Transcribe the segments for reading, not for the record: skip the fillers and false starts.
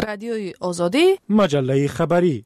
رادیوی آزادی، مجله خبری.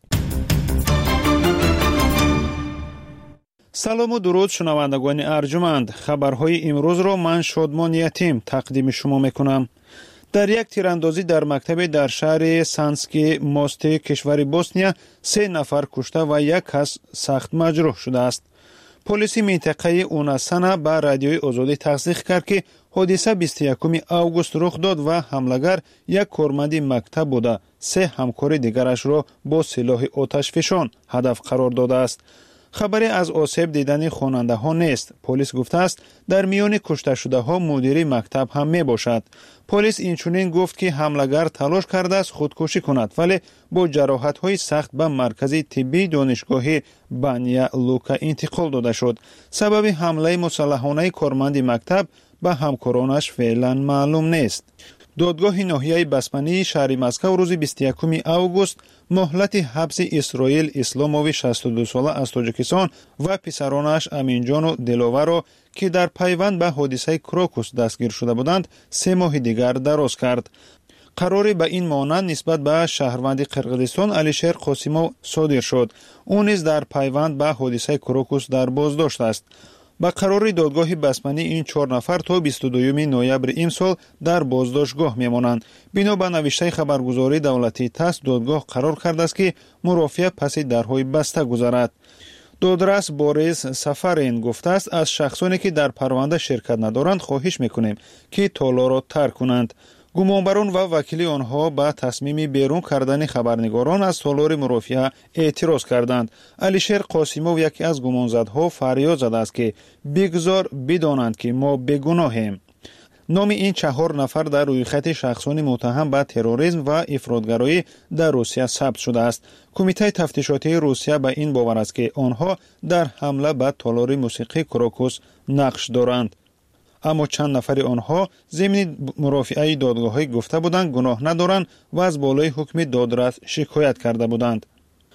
سلام و درود شنوندگان ارجمند. خبرهای امروز را من شادمان یتیم تقدیم شما میکنم. در یک تیراندازی در مکتب در شهر سانسکی موست کشور بوسنیا 3 نفر کشته و 1 کس سخت مجروح شده است. پلیس منطقه اوناسانا با رادیوی آزادی تصدیق کرد که حادثه 21 اوگوست رخ داد و حملگر یک کارمند مکتب بوده 3 همکار دیگرش را با سلاح آتشفشان هدف قرار داده است. خبری از آسیب دیدن خواننده ها نیست. پلیس گفته است در میان کشته شده ها مدیر مکتب هم می باشد. پلیس اینچنین گفت که حملگر تلاش کرده است خودکشی کند ولی با جراحت های سخت به مرکز طبی دانشگاه بانیا لوکا انتقال داده شد. سبب حمله مسلحانه کارمند مکتب به همکارانش فعلا معلوم نیست. دادگاه ناحیه بسمانی شهر مسکو روز 21 اوگوست مهلت حبس اسرائیل اسلاموی 62 ساله از تاجیکستان و پسرانش امینجان و دلوه را که در پیوند به حادثه کروکوس دستگیر شده بودند 3 ماه دیگر دراز کرد. قراری به این مانند نسبت به شهروند قرقیزستان علیشیر قاسیموف صادر شد. او نیز در پیوند به حادثه کروکوس در بازداشت است. با قرار دادگاه بسمانی این 4 نفر تا 22 نوامبر امسال در بازداشتگاه میمانند. بنا به نوشته خبرگزاری دولتی تاس دادگاه قرار کرده است که مرافعه پس درهای بسته گذرد. دادرس بوریس سفارین گفته است از شخصانی که در پرونده شرکت ندارند خواهش میکنیم که تالار را ترک کنند. گمانبران و وکیل آنها به تصمیم بیرون کردن خبرنگاران از تالار مرافعه اعتراض کردند. علیشیر قاسیموف یکی از گمانزدها فریاد زده است که بگذار بدانند که ما بیگناهیم. نام این 4 نفر در روی خط شخصانی متهم به تروریسم و افراطگرایی در روسیه ثبت شده است. کمیته تفتیشاتی روسیه به این باور است که آنها در حمله به تالار موسیقی کروکوس نقش دارند. اما چند نفر آنها ضمن مرافعه دادگاهی گفته بودند گناه ندارند و از بالای حکم دادرس شکایت کرده بودند.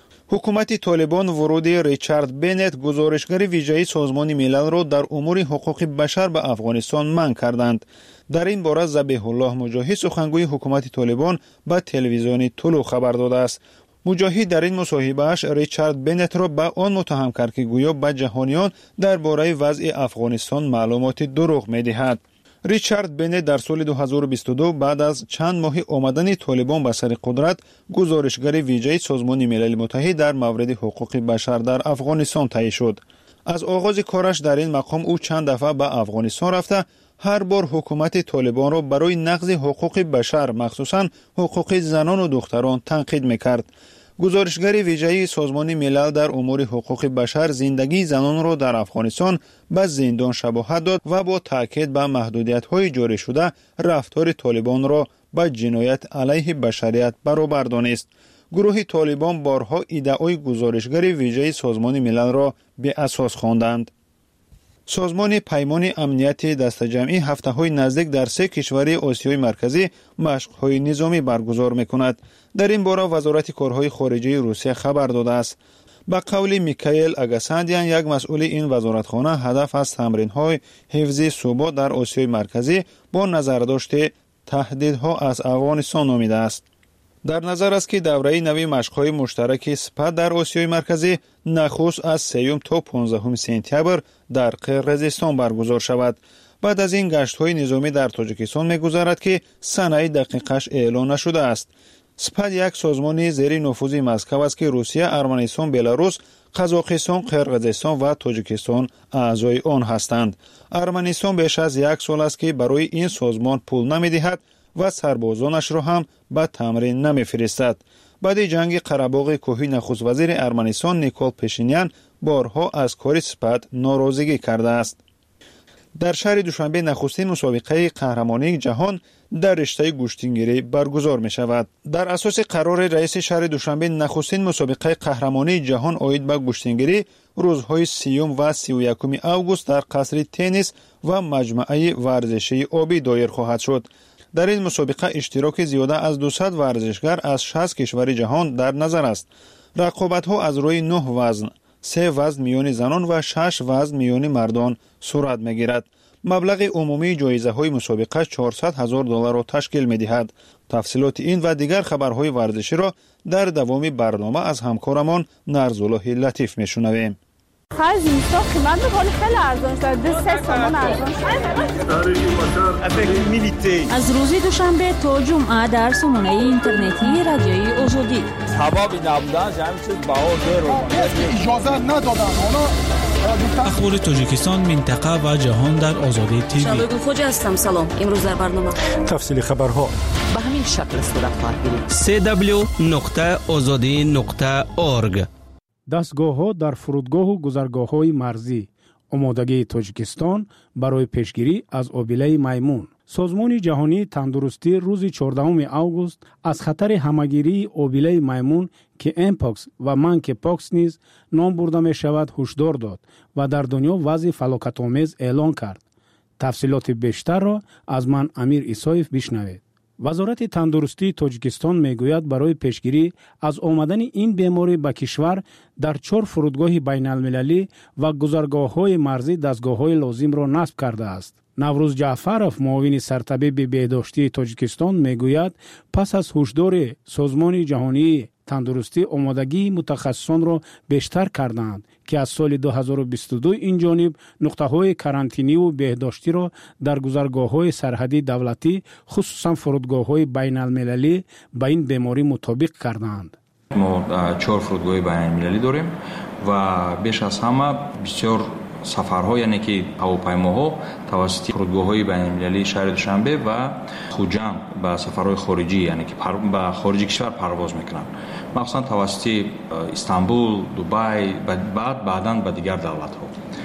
حکومت طالبان ورود ریچارد بنت گزارشگر ویژه سازمان ملل را در امور حقوق بشر به افغانستان منع کردند. در این باره ذبیح الله مجاهد سخنگوی حکومت طالبان به تلویزیون طلوع خبر داده است. مجاهد در این مصاحبه‌اش ریچارد بنت را به آن متهم کرد که گویا به جهانیان درباره وضع افغانستان معلومات دروغ می‌دهد. ریچارد بنت در سال 2022 بعد از چند ماه آمدن طالبان به سر قدرت گزارشگر ویژه سازمان ملل متحد در مورد حقوق بشر در افغانستان تعیین شد. از آغاز کارش در این مقام او چند دفعه به افغانستان رفته هر بار حکومت طالبان را برای نقض حقوق بشر مخصوصاً حقوق زنان و دختران تنقید می‌کرد. گزارشگر ویژه سازمان ملل در امور حقوق بشر زندگی زنان را در افغانستان به زندان شباهت داد و با تاکید به محدودیت‌های جاری شده رفتار طالبان را با جنایت علیه بشریت برابر دانست. گروه طالبان بارها ادعای گزارشگر ویژه سازمان ملل را به اساس خواندند. سازمان پیمان امنیت دسته‌جمعی هفته‌های نزدیک در 3 کشور آسیای مرکزی مشق‌های نظامی برگزار می‌کند. در این باره وزارت کارهای خارجه روسیه خبر داده است. با قول میکائیل اگاساندیان یک مسئول این وزارتخانه هدف از تمرین‌های حفظ ثبات در آسیای مرکزی با نظرداشت تهدیدها از افغانستان نامیده است. در نظر است که دوره نوی مشق‌های مشترک سپاه در آسیای مرکزی نخست از 3 تا 15 سپتامبر در قرقیزستان برگزار شود. بعد از این گشت‌های نظامی در تاجیکستان می‌گذرد که سنه دقیقش اعلان نشده است. سپاه یک سازمان زیر نفوذ مسکو است که روسیه، ارمنستان، بلاروس، قزاقستان، قرقیزستان و تاجیکستان اعضای آن هستند. ارمنستان بیش از 1 سال است که برای این سازمان پول نمی‌دهد و سربازانش را هم به تمرین نمی‌فرستد. بعد جنگ قره‌باغ کوهی نخست وزیر ارمنستان نیکول پاشینیان بارها از کار سپاه ناراضگی کرده است. در شهر دوشنبه نخستین مسابقه قهرمانی جهان در رشته گوشتینگیری برگزار می شود. در اساس قرار رئیس شهر دوشنبه نخستین مسابقه قهرمانی جهان آید به گوشتینگیری روزهای 30 و 31 اوگوست در قصر تنیس و مجمع ورزشی آبی دایر خواهد شد. در این مسابقه اشتراک زیاده از 200 ورزشگر از 60 کشور جهان در نظر است. رقابت‌ها از روی 9 وزن، 3 وزن میان زنان و 6 وزن میان مردان صورت می‌گیرد. مبلغ عمومی جایزه‌های مسابقه $400,000 را تشکیل می‌دهد. تفصیلات این و دیگر خبرهای ورزشی را در دوام برنامه از همکارمان نرزالله لطیف می‌شنویم. خرج اینستا قیمت می‌کنه خیلی ارزان شده 3 تومان ارزان شده. از روز دوشنبه تا جمعه در سامانه اینترنتی رادیوی آزادی سبب نبودن همین چیز بهار اجازه ندادن اخبار تاجیکستان منطقه و جهان در آزادی تیوی. شبگون خوجا هستم. سلام. امروز در برنامه تفصیل خبرها به همین شکل صورت خواهد گرفت. www.azadi.org دستگاه‌ها در فرودگاه و گذرگاه‌های مرزی آمادگی تاجیکستان برای پیشگیری از آبیله میمون. سازمان جهانی تندرستی روز 14 اوگوست از خطر همه‌گیری آبیله میمون که امپاکس و منکی پاکس نیز نام برده می شود هشدار داد و در دنیا وضع فلاکت‌آمیز اعلان کرد. تفصیلات بیشتر را از من امیر ایسایف بشنوید. وزارت تندرستی تاجیکستان میگوید برای پیشگیری از آمدن این بیماری به کشور در 4 فرودگاه بین المللی و گذرگاه‌های مرزی دستگاه‌های لازم را نصب کرده است. نوروز جعفرов معاون سرطبیب بهداشتی تاجیکستان میگوید پس از هشدار سازمان جهانی تندرستی آمادگی متخصصان را بیشتر کردند که از سال 2022 این جانب نقطه‌های کرانتینی و بهداشتی را در گذرگاه‌های سرحدی دولتی خصوصا فرودگاه‌های بین المللی با این بیماری مطابق کردند. ما 4 فرودگاه بین المللی داریم و بیش از همه بسیار سفرها یعنی که هواپیماها توسط فرودگاه‌های بین‌المللی شهر دوشنبه و خوجند به سفرهای خارجی یعنی که به خارج کشور پرواز میکنند، مخصوصا توسط استانبول، دبی، بعداً به دیگر دولت‌ها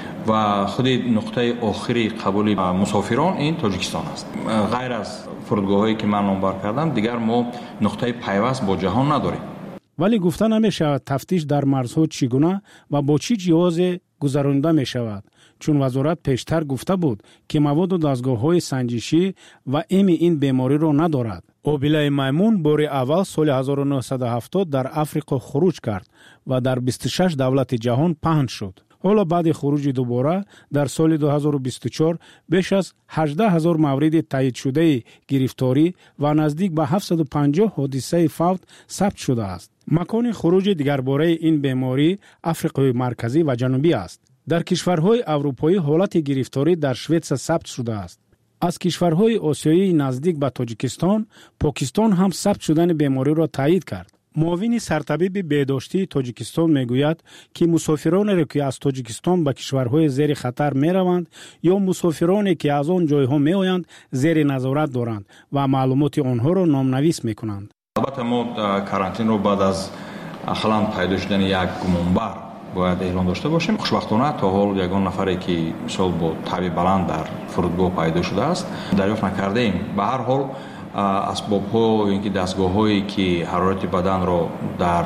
و خود نقطه آخری قبول مسافران این تاجیکستان است. غیر از فرودگاه‌هایی که من نامبر کردم دیگر ما نقطه پیوست با جهان نداریم. ولی گفته نمی‌شود تفتیش در مرزها چگونه و با چه جواز گذرانده می شود، چون وزارت پیشتر گفته بود که مواد و دستگاه‌های سنجشی و این بیماری را ندارد. آبیله میمون بار اول سال 1970 در آفریقا خروج کرد و در 26 دولت جهان پهن شد. حالا بعد خروج دوباره در سال 2024 بیش از 18,000 مورد تایید شده گرفتاری و نزدیک به 750 حادثه فوت ثبت شده است. مکان خروج دیگر باره این بیماری آفریقای مرکزی و جنوبی است. در کشورهای اروپایی حالت گرفتاری در سوئد ثبت شده است. از کشورهای آسیایی نزدیک به تاجیکستان، پاکستان هم ثبت شدن بیماری را تایید کرد. معاون سرطبیب بهداشتی تاجیکستان میگوید که مسافرانی که از تاجیکستان به کشورهای زیر خطر میروند یا مسافرانی که از آن جایها میآیند زیر نظارت دارند و معلومات آنها را نامنویس میکنند. البته ما کارانتین رو بعد از اخلاً پیدا شدن یک گمانبر باید اعلام داشته باشیم. خوشبختانه تا حال یگان نفری که مثلا با تب بلند در فرودگاه پیدا شده است دریافت نکرده ایم. به هر حال اسباب‌ها و اینکه دستگاه‌هایی که حرارت بدن را در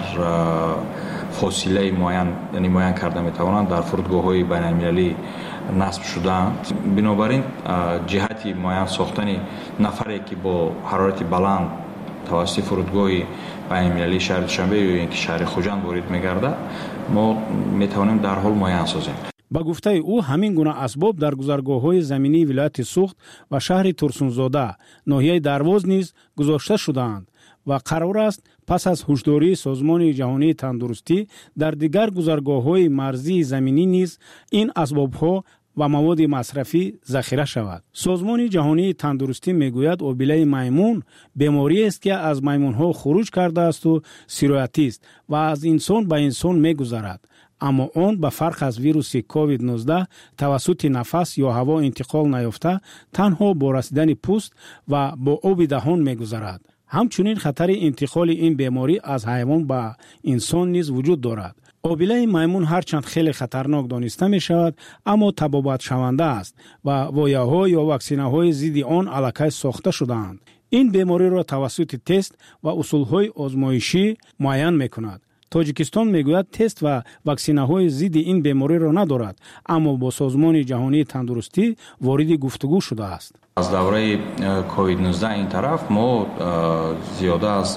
فاصله معین کرده می‌توانند در فرودگاه‌های بین‌المللی نصب شده‌اند. بنابراین جهتی معین ساختن نفری که با حرارت بلند توسط فرودگاه بین‌المللی شهر دوشنبه یا اینکه شهر خوجند وارد می‌گردد ما می‌توانیم در حال معین سازیم. با گفته او همین گونه اسباب در گذرگاه‌های زمینی ولایت سوخت و شهر ترسونزاده ناحیه درواز نیز گذاشته شده‌اند و قرار است پس از هشداری سازمان جهانی تندرستی در دیگر گذرگاه‌های مرزی زمینی نیز این اسباب‌ها و مواد مصرفی ذخیره شود. سازمان جهانی تندرستی میگوید آبیله میمون بیماری است که از میمون‌ها خروج کرده است و سرایتی است و از انسان به انسان میگذرد. اما آن به فرق از ویروس کووید 19 توسط نفس یا هوا انتقال نیافته تنها با رسیدن پوست و با آب دهان میگذرد. همچنین خطر انتقال این بیماری از حیوان به انسان نیز وجود دارد. آبیله میمون هرچند خیلی خطرناک دانسته می شود اما تبابت شونده است و وایه‌ها یا واکسینه‌های ضد آن الکی ساخته شده‌اند. این بیماری را توسط تست و اصول‌های آزمایشی معین می‌کند. تاجیکستان میگوید تست و واکسینه‌های ضد این بیماری را ندارد اما با سازمان جهانی تندرستی وارد گفتگو شده است. از دوره کووید 19 این طرف ما زیاده از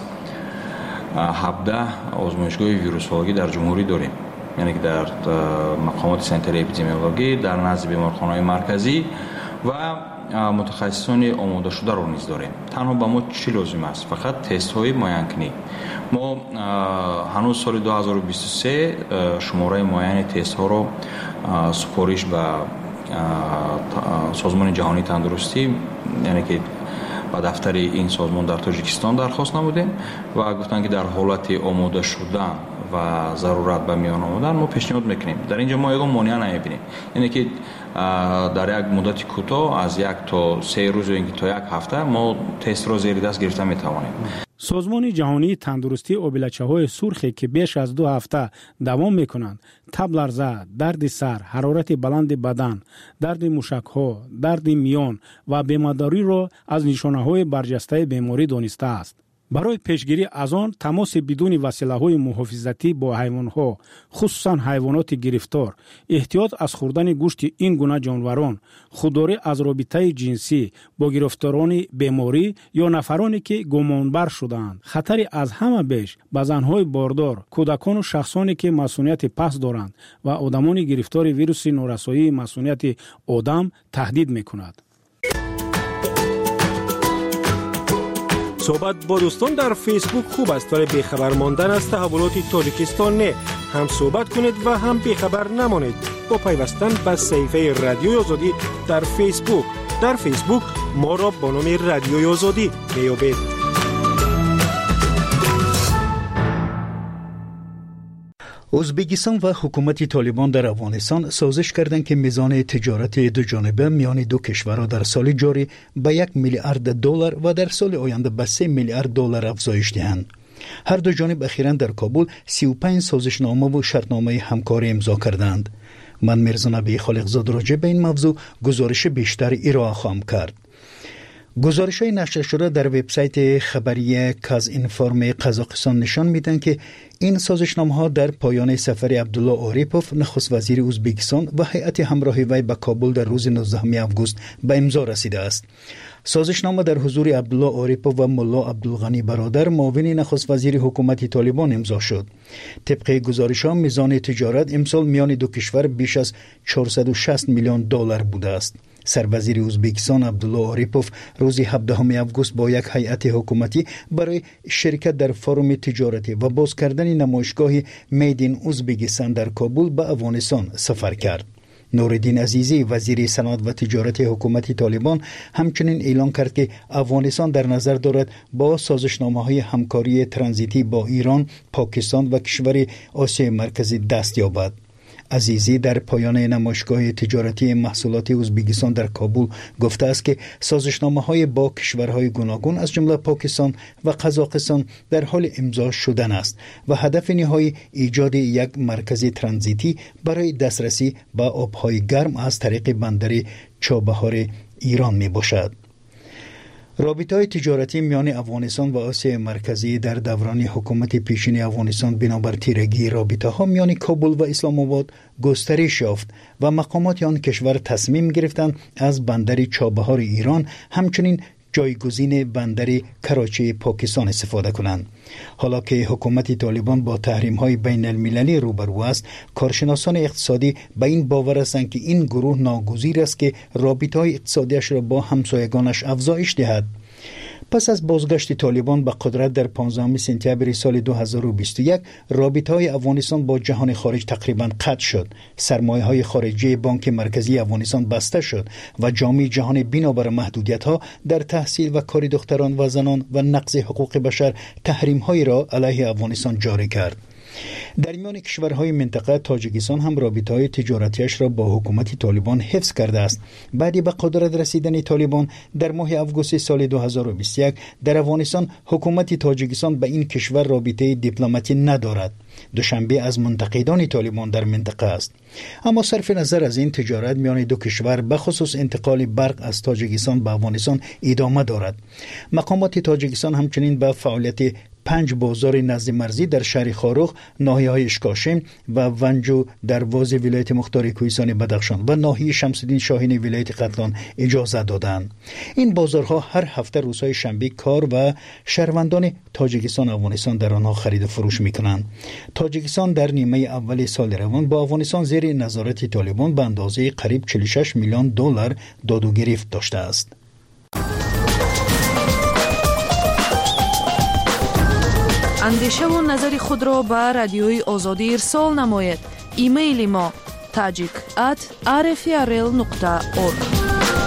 17 آزمایشگاه ویروسولوژی در جمهوری داریم، یعنی که در مقامات سنتر اپیدمیولوژی در نزد بیمارخانه‌های مرکزی و متخصصان آماده شده رو نیز داریم. تنها به ما چی لازم است؟ فقط تست های معاینکنی. ما هنوز سال 2023 شماره معاین تست ها رو سپارش به سازمان جهانی تندرستی، یعنی که با دفتر این سازمان در تاجیکستان درخواست نمودیم و گفتن که در حالت آماده شدن و ضرورت به میان آمدن ما پیشنهاد میکنیم. در اینجا ما یگان مانع نمیبینیم، یعنی که در یک مدت کوتاه از 1 تا 3 روز یا تا 1 هفته ما تست را زیر دست گرفته میتوانیم. سازمان جهانی تندرستی آبیلچه‌های سرخی که بیش از 2 هفته دوام میکنند، تب لرزه، درد سر، حرارت بلند بدن، درد موشک‌ها، درد میان و بیمارداری را از نشانه‌های برجسته بیماری دانسته است. برای پیشگیری از آن تماس بدون وسیله‌های محافظتی با حیوانات، خصوصا حیوانات گرفتار، احتیاط از خوردن گوشت این گونه جانوران، خودداری از رابطه جنسی با گرفتاران بیماری یا نفرانی که گمانبر شدند، خطری از همه بیش به زن‌های باردار، کودکان و شخصانی که مسئولیت پس دارند و آدمان گرفتار ویروس نورسایی مسئولیت آدم تهدید می‌کند. صحبت با دوستان در فیسبوک خوب است، ولی بیخبر ماندن از تحولات تاجیکستان نه. هم صحبت کنید و هم بیخبر نمانید با پیوستن به صفحه رادیوی آزادی در فیسبوک. در فیسبوک ما را با نام رادیوی آزادی میابید. ازبکستان و حکومت طالبان در افغانستان سازش کردند که میزان تجارت دو جانبه میان دو کشورها در سال جاری به 1 میلیارد دلار و در سال آینده به 3 میلیارد دلار افزایش دهند. هر دو جانب اخیراً در کابل 35 سازشنامه و شرطنامه همکاری امضا کردند. من میرزا نبی خالقزاد راجع به این موضوع گزارش بیشتر ارائه خواهم کرد. گزارش‌های نشر شده در وبسایت خبری کازینفورم قزاقستان نشان میدن که این سازشنامه‌ها در پایان سفر عبدالله آریپوف نخست وزیر ازبکستان و هیئت همراه وی به کابل در روز 19 آگوست به امضا رسیده است. سازشنامه در حضور عبدالله آریپوف و ملا عبدالغنی برادر معاون نخست وزیر حکومت طالبان امضا شد. طبق گزارش‌ها میزان تجارت امسال میان دو کشور بیش از 460 میلیون دلار بوده است. سروزیر ازبکستان عبدالله آریپوف روز 17 آگوست با یک هیئت حکومتی برای شرکت در فروم تجارتی و باز کردن نمایشگاه میدین ازبکستان در کابل به افغانستان سفر کرد. نوردین عزیزی وزیر صنعت و تجارت حکومت طالبان همچنین اعلام کرد که افغانستان در نظر دارد با سازشنامه‌های همکاری ترانزیتی با ایران، پاکستان و کشور آسیای مرکزی دست یابد. عزیزی در پایان نمایشگاه تجارتی محصولات ازبکستان در کابل گفته است که سازشنامه‌های با کشورهای گوناگون از جمله پاکستان و قزاقستان در حال امضا شدن است و هدف نهایی ایجاد یک مرکز ترانزیتی برای دسترسی به آبهای گرم از طریق بندر چابهار ایران می باشد. رابطه‌های تجارتی میان افغانستان و آسیای مرکزی در دوران حکومت پیشین افغانستان بنابر تیرگی رابطه‌ها میان کابل و اسلام آباد گسترش یافت و مقامات آن کشور تصمیم گرفتند از بندر چابهار ایران همچنین جایگزین بندر کراچی پاکستان استفاده کنند. حالا که حکومت طالبان با تحریم‌های بین المللی روبرو است، کارشناسان اقتصادی به این باور هستند که این گروه ناگزیر است که رابطه‌های اقتصادیش را با همسایگانش افزایش دهد. پس از بازگشت طالبان به قدرت در 15 سپتامبر سال 2021 رابطه‌های افغانستان با جهان خارج تقریباً قطع شد. سرمایه‌های خارجی بانک مرکزی افغانستان بسته شد و جامعه جهان بنابر محدودیت‌ها در تحصیل و کار دختران و زنان و نقض حقوق بشر تحریم‌هایی را علیه افغانستان جاری کرد. در میان کشورهای منطقه تاجیکستان هم رابطه‌های تجارتیش را با حکومت طالبان حفظ کرده است. بعد به قدرت رسیدن طالبان در ماه آگوست سال 2021 در افغانستان حکومت تاجیکستان به این کشور رابطه دیپلماتی ندارد. دوشنبه از منتقدان طالبان در منطقه است. اما صرف نظر از این تجارت میان دو کشور به خصوص انتقال برق از تاجیکستان به افغانستان ادامه دارد. مقامات تاجیکستان همچنین به فعالیت 5 بازار نزد مرزی در شهر خاروخ، ناحیه‌های اشکاشم و ونجو دروازه ولایت مختار کوهستان بدخشان و ناحیه شمس‌الدین شاهین ولایت قتلان اجازه دادند. این بازارها هر هفته روزهای شنبه کار و شهروندان تاجیکستان و افغانستان در آنها خرید و فروش می‌کنند. تاجیکستان در نیمه اول سال روان با افغانستان زیر نظارت طالبان به اندازه قریب 46 میلیون دلار داد و گرفت داشته است. اندیشه و نظر خود را به رادیوی آزادی ارسال نماید. ایمیل ما tajik@rfrl.org.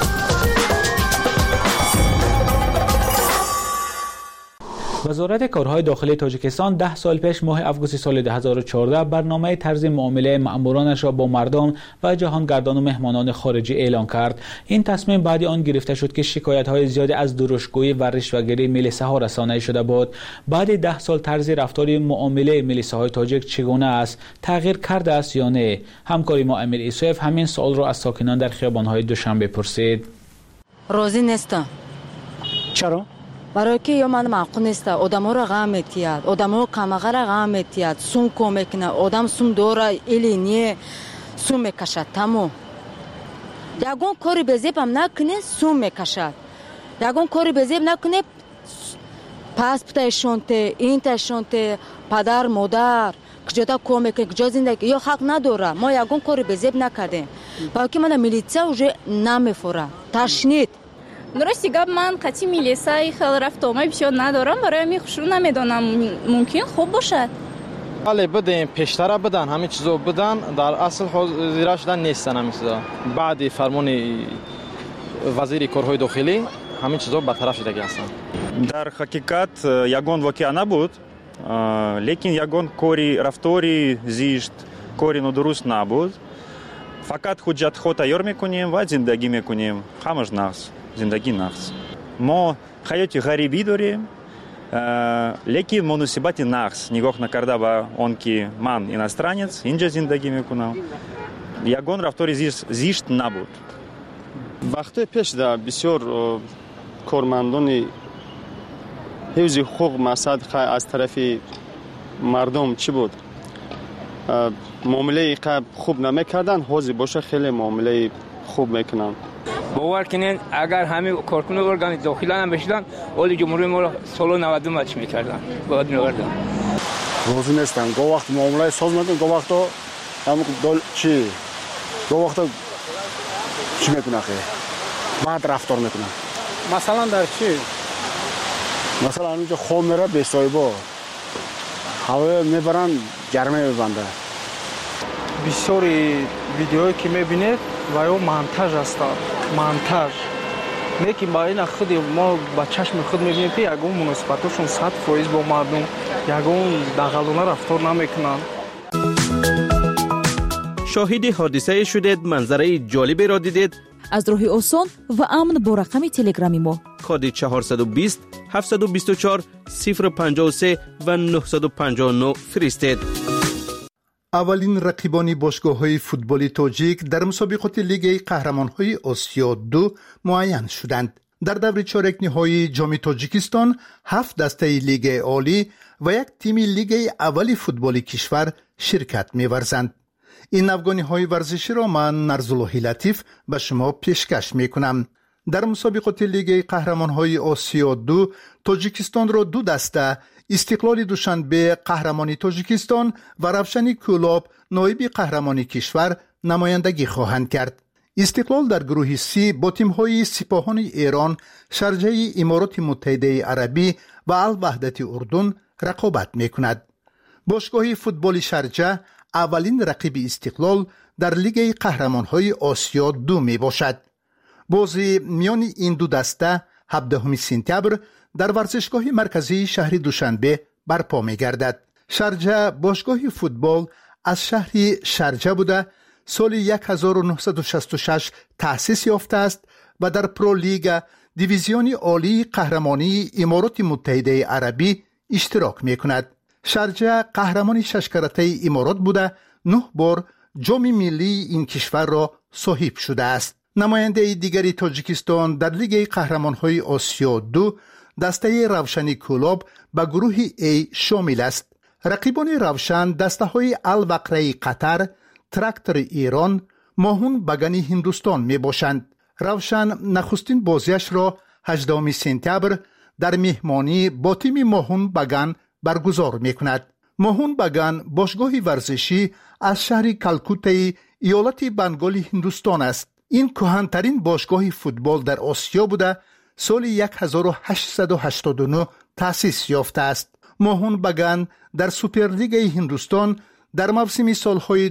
وزارت کارهای داخلی تاجیکستان 10 سال پیش ماه آگوست سال 2014 برنامه طرز معامله مأمورانش را با مردم و جهانگردان و مهمانان خارجی اعلان کرد. این تصمیم بعد آن گرفته شد که شکایت‌های زیادی از درشتگویی و رشوه‌گیری ملیسه‌ها رسانه‌ای شده بود. بعد 10 سال طرز رفتار معامله ملیسه‌های تاجیک چگونه است؟ تغییر کرده است یا نه؟ همکاری ما امیر ایسوف همین سوال را از ساکنان در خیابان‌های دوشنبه پرسید. راضی نیستم. چرا؟ برای که یا من معقول نیست. آدم‌ها را غم می‌تید، آدم‌ها کمغه را غم می‌تید، سوم کمک نه، آدم سوم داره الینی سوم میکشد. تمام یگون کاری بزیب هم نکنه سوم میکشد، یگون کاری بزیب نکنه پس پتایشونته این تایشونته پدر مادر کجا کمک کجا زندگی یا حق نداره. ما یگون کاری بزیب نکردیم با که من میلیتسا уже نمیفوره تشنید. درستی گفت من قطعی میلیسای خیلی رفت آمای بسیار ندارم، برای می خوش رو نمیدونم ممکن خوب باشد. بله بدین پیشتر بدن همه چیزو بدن، در اصل حاضر شدن نیستن همین چیزا. بعد فرمان وزیر کارهای داخلی همین چیزا برطرف شده هستن. در حقیقت یگان واقعا نبود، لیکن یگان کاری رفتاری زیشت کاری درست نبود. فقط حجت خود تیار میکنیم و زندگی میکنیم، همش نقص زندگی نقص. ما حیات غریبی داریم، لیکن مناسبت نقص نگاه نکرده به آن که من اینسترانець اینجا زندگی میکنم. یگان رفتاری زیشت نبود. وقتی پیش در بسیار کارمندان حفظ حقوق مساد از طرف مردم چی بود؟ معامله خوب نمیکردن، حاضر باشه خیلی معامله خوب میکنن. باور کنین اگر همه کارکنان ارگان داخلی هم بشدن اولی جمهوری ما سال 90 ماچ میکردن بعد میوردن. روزی نیستن گاه وقت معامله ساز میکنن، گاه وقت هم چی گاه وقت چی میکنن خیلی بعد رفتار میکنن. مثلا در چی؟ مثلا اونجا خواب میره به صاحبا هوا میبرن گرمه میبنده. بسیاری ویدیوهایی که میبینید و یا مونتاژ است. مونتاژ لیکن با این خود ما با چشم خود میبینیم که یگون مناسبتشون 100% با مردم یگون دغلانه رفتار نمیکنن. شاهد حادثه شدید، منظره جالبی را دیدید؟ از راه آسان و امن با رقم تلگرامی ما کد 420 724 053 و 959 فرستید. اولین رقیبان باشگاه‌های فوتبال تاجیک در مسابقات لیگ قهرمان‌های آسیا 2 معین شدند. در دور چهارک نهایی جام تاجیکستان 7 دسته لیگ عالی و یک تیم لیگ اول فوتبال کشور شرکت می‌ورزند. این افغانی‌های ورزشی را من نرزالله لطیف به شما پیشکش می‌کنم. در مسابقات لیگ قهرمان‌های آسیا 2 تاجیکستان را 2 دسته استقلال دوشنبه قهرمانی تاجیکستان و روشنی کولاب نایب قهرمانی کشور نمایندگی خواهند کرد. استقلال در گروه سی با تیم‌های سپاهان ایران، شارجه امارات متحده عربی و الوحدت اردن رقابت می‌کند. باشگاه فوتبال شارجه اولین رقیب استقلال در لیگ قهرمان‌های آسیا 2 میباشد. بازی میان این 2 دسته 17 سپتامبر در ورزشگاه مرکزی شهر دوشنبه برپا می‌گردد. شارجه باشگاه فوتبال از شهر شارجه بوده سال 1966 تأسیس یافته است و در پرو لیگ دیویزیون عالی قهرمانی امارات متحده عربی اشتراک می‌کند. شارجه قهرمان 6 کرته امارات بوده 9 بار جام ملی این کشور را صاحب شده است. نماینده دیگری تاجیکستان در لیگ قهرمان‌های آسیا 2 دسته روشن کلوب به گروه A شامل است. رقیبان روشن دسته های الوقره قطر، تراکتور ایران، ماهون بگان هندوستان می باشند. روشن نخستین بازیش را 18 سپتامبر در مهمانی با تیم ماهون بگان برگزار می کند. ماهون بگان باشگاه ورزشی از شهر کلکوته ایالت بنگال هندوستان است. این کهن‌ترین باشگاه فوتبال در آسیا بوده سال 1889 تأسیس یافته است. ماهون بگان در سوپرلیگ هندوستان در موسم سالهای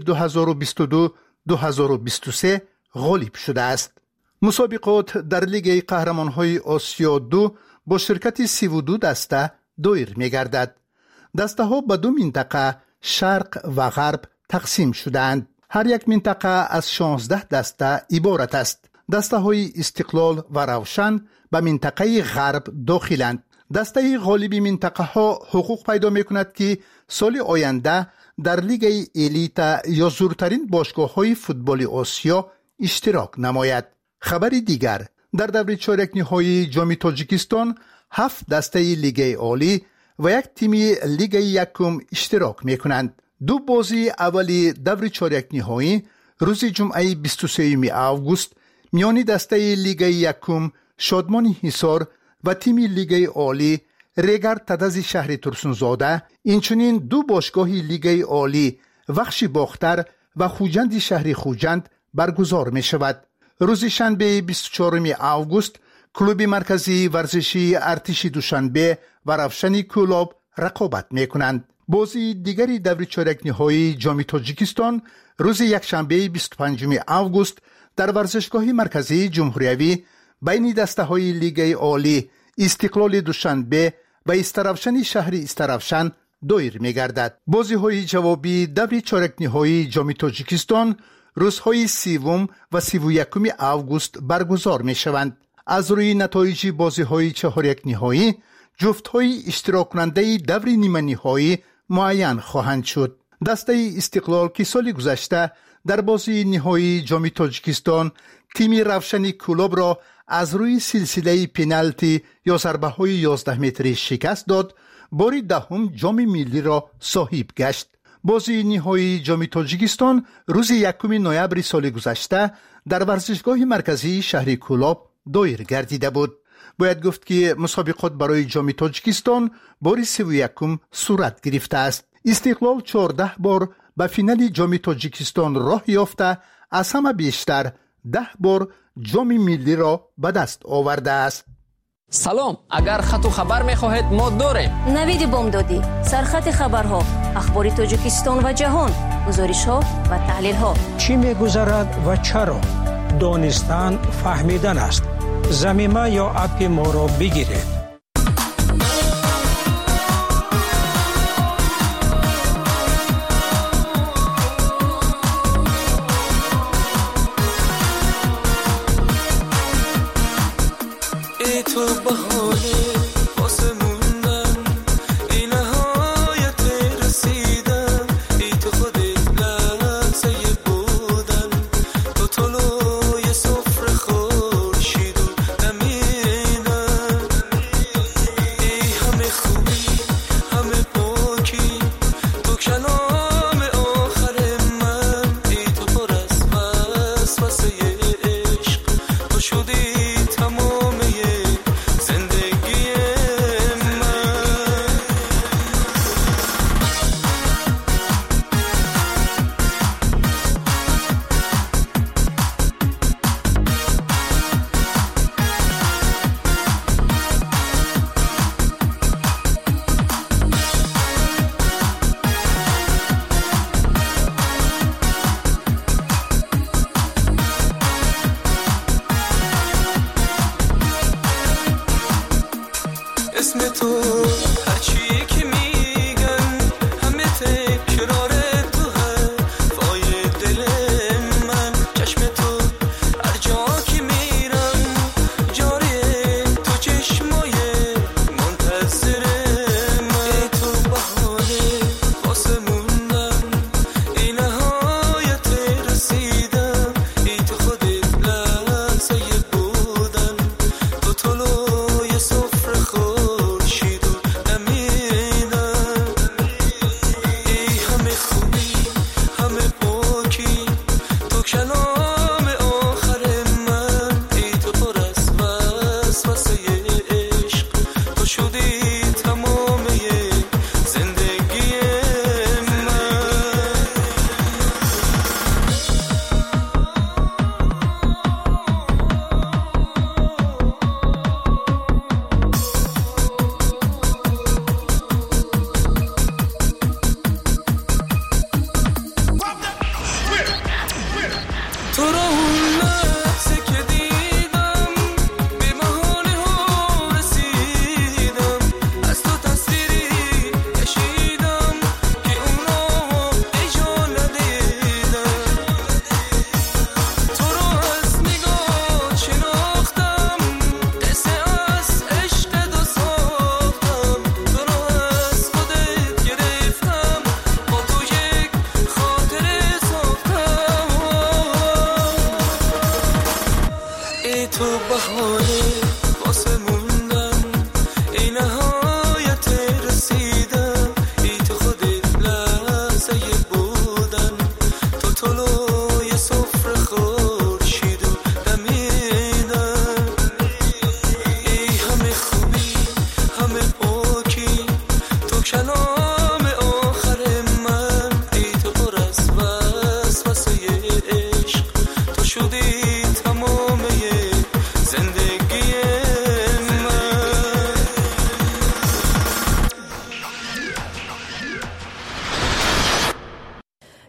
2022-2023 غالب شده است. مسابقات در لیگ قهرمان‌های آسیا 2 با شرکت 32 دسته دایر می‌گردد. دسته‌ها به دو منطقه شرق و غرب تقسیم شده‌اند. هر یک منطقه از 16 دسته عبارت است. دسته‌های استقلال و روشن به منطقه غرب داخلند. دسته غالب منطقه ها حقوق پیدا می‌کند که سال آینده در لیگ الیت یا زورترین باشگاه‌های فوتبال آسیا اشتراک نماید. خبر دیگر، در دور چهارک نهایی جام تاجیکستان 7 دسته لیگ عالی و یک تیم لیگ یکم اشتراک می‌کنند. دو بازی اولی دور چهارک نهایی روز جمعه 23 آگوست میان دسته لیگ یکم شادمان حصار و تیم لیگ عالی ریگر تدز شهر ترسونزاده، اینچنین دو باشگاه لیگ عالی وخش باختر و خوجند شهر خوجند برگزار می شود. روز شنبه 24 آگوست کلوب مرکزی ورزشی ارتش دوشنبه و روشن کلوب رقابت می کنند. بازی دیگری دور چهارک نهایی جام تاجیکستان روز یکشنبه 25 آگوست در ورزشگاه مرکزی جمهوریوی بین دسته های لیگ عالی استقلال دوشنبه و استرافشن شهر استرافشن دایر می گردد. بازی های جوابی دور چهارک نهایی جام تاجیکستان روزهای 30 و 31 آگوست برگزار می شوند. از روی نتایج بازی های چهارک نهایی جفت های اشتراک کننده دور نیمه نهایی معین خواهند شد. دسته استقلال که سال گذشته در بازی نهایی جام تاجیکستان تیم روشن کلوب را از روی سلسله پنالتی یا ضربه های 11 متری شکست داد، باری دهم جام ملی را صاحب گشت. بازی نهایی جام تاجیکستان روز 1 نوامبر سال گذشته در ورزشگاه مرکزی شهر کلوب دایر گردیده بود. باید گفت که مسابقات برای جام تاجیکستان بار 31 صورت گرفته است. استقلال 14 بار به فینال جام تاجیکستان راه یافته، از همه بیشتر 10 بار جام ملی را به دست آورده است. سلام، اگر خط و خبر می‌خواهید ما داریم. نوید بامدادی، سرخط خبرها، اخبار تاجیکستان و جهان، گزارش‌ها و تحلیل‌ها. چی می‌گذرد و چرا؟ دانستن فهمیدن است. زمینه یا اپ ما را بگیرید.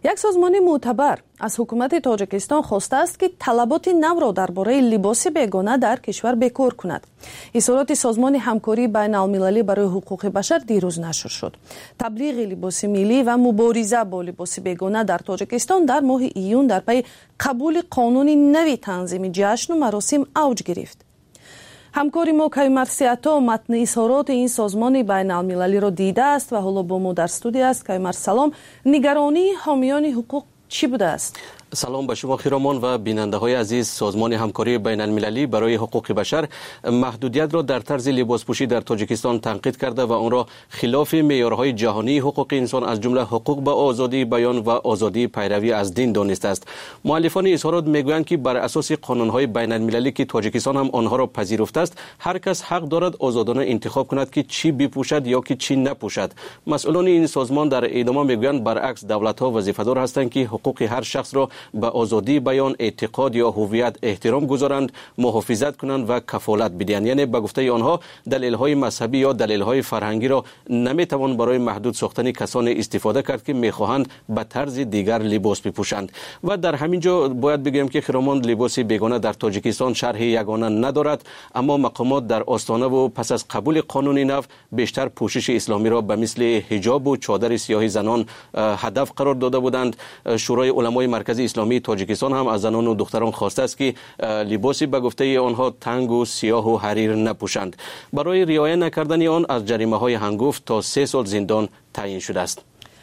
یک سازمان معتبر از حکومت تاجیکستان خواسته است که طلبات نو را درباره لباس بیگانه در کشور بکار کند. اظهارات سازمان همکاری بین المللی برای حقوق بشر دیروز نشر شد. تبلیغ لباس ملی و مبارزه با لباس بیگانه در تاجیکستان در ماه ایون در پی قبول قانون نوی تنظیم جشن و مراسم اوج گرفت. همکاری ما کیمر سیاتا متن اظهارات این سازمان بین المللی را دیده است و حالا با ما در استودیو است. کیمر سلام، نگرانی حامیان حقوق چی بوده است؟ سلام به شما خیرامان و بیننده های عزیز. سازمان همکاری بین المللی برای حقوق بشر محدودیت را در طرز لباسپوشی در تاجیکستان تنقید کرده و آن را خلاف معیارهای جهانی حقوق انسان از جمله حقوق به آزادی بیان و آزادی پیروی از دین دانسته است. مؤلفان اظهارات میگویند که بر اساس قانونهای بین المللی که تاجیکستان هم آنها را پذیرفته است، هر کس حق دارد آزادانه انتخاب کند که چی بپوشد یا که چی نپوشد. مسئولان این سازمان در ادامه میگویند برعکس دولت‌ها وظیفه‌دار هستند که حقوق هر شخص را به آزادی بیان، اعتقاد یا هویت احترام گذارند، محافظت کنند و کفالت بدهند. یعنی به گفته آنها دلایل‌های مذهبی یا دلایل‌های فرهنگی را نمیتوان برای محدود ساختن کسان استفاده کرد که میخواهند به طرز دیگر لباس بپوشند. و در همین جا باید بگویم که خیرامان لباس بیگانه در تاجیکستان شرح یگانه ندارد، اما مقامات در آستانه و پس از قبول قانون نو بیشتر پوشش اسلامی را به مثل حجاب و چادر سیاه زنان هدف قرار داده بودند. شورای علمای مرکزی اسلامی تاجیکستان هم از زنان و دختران خواسته است که لباسی به گفته آنها تنگ و سیاه و حریر نپوشند. برای رعایت نکردن آن از جریمه‌های هنگفت تا 3 سال زندان تعیین شده است.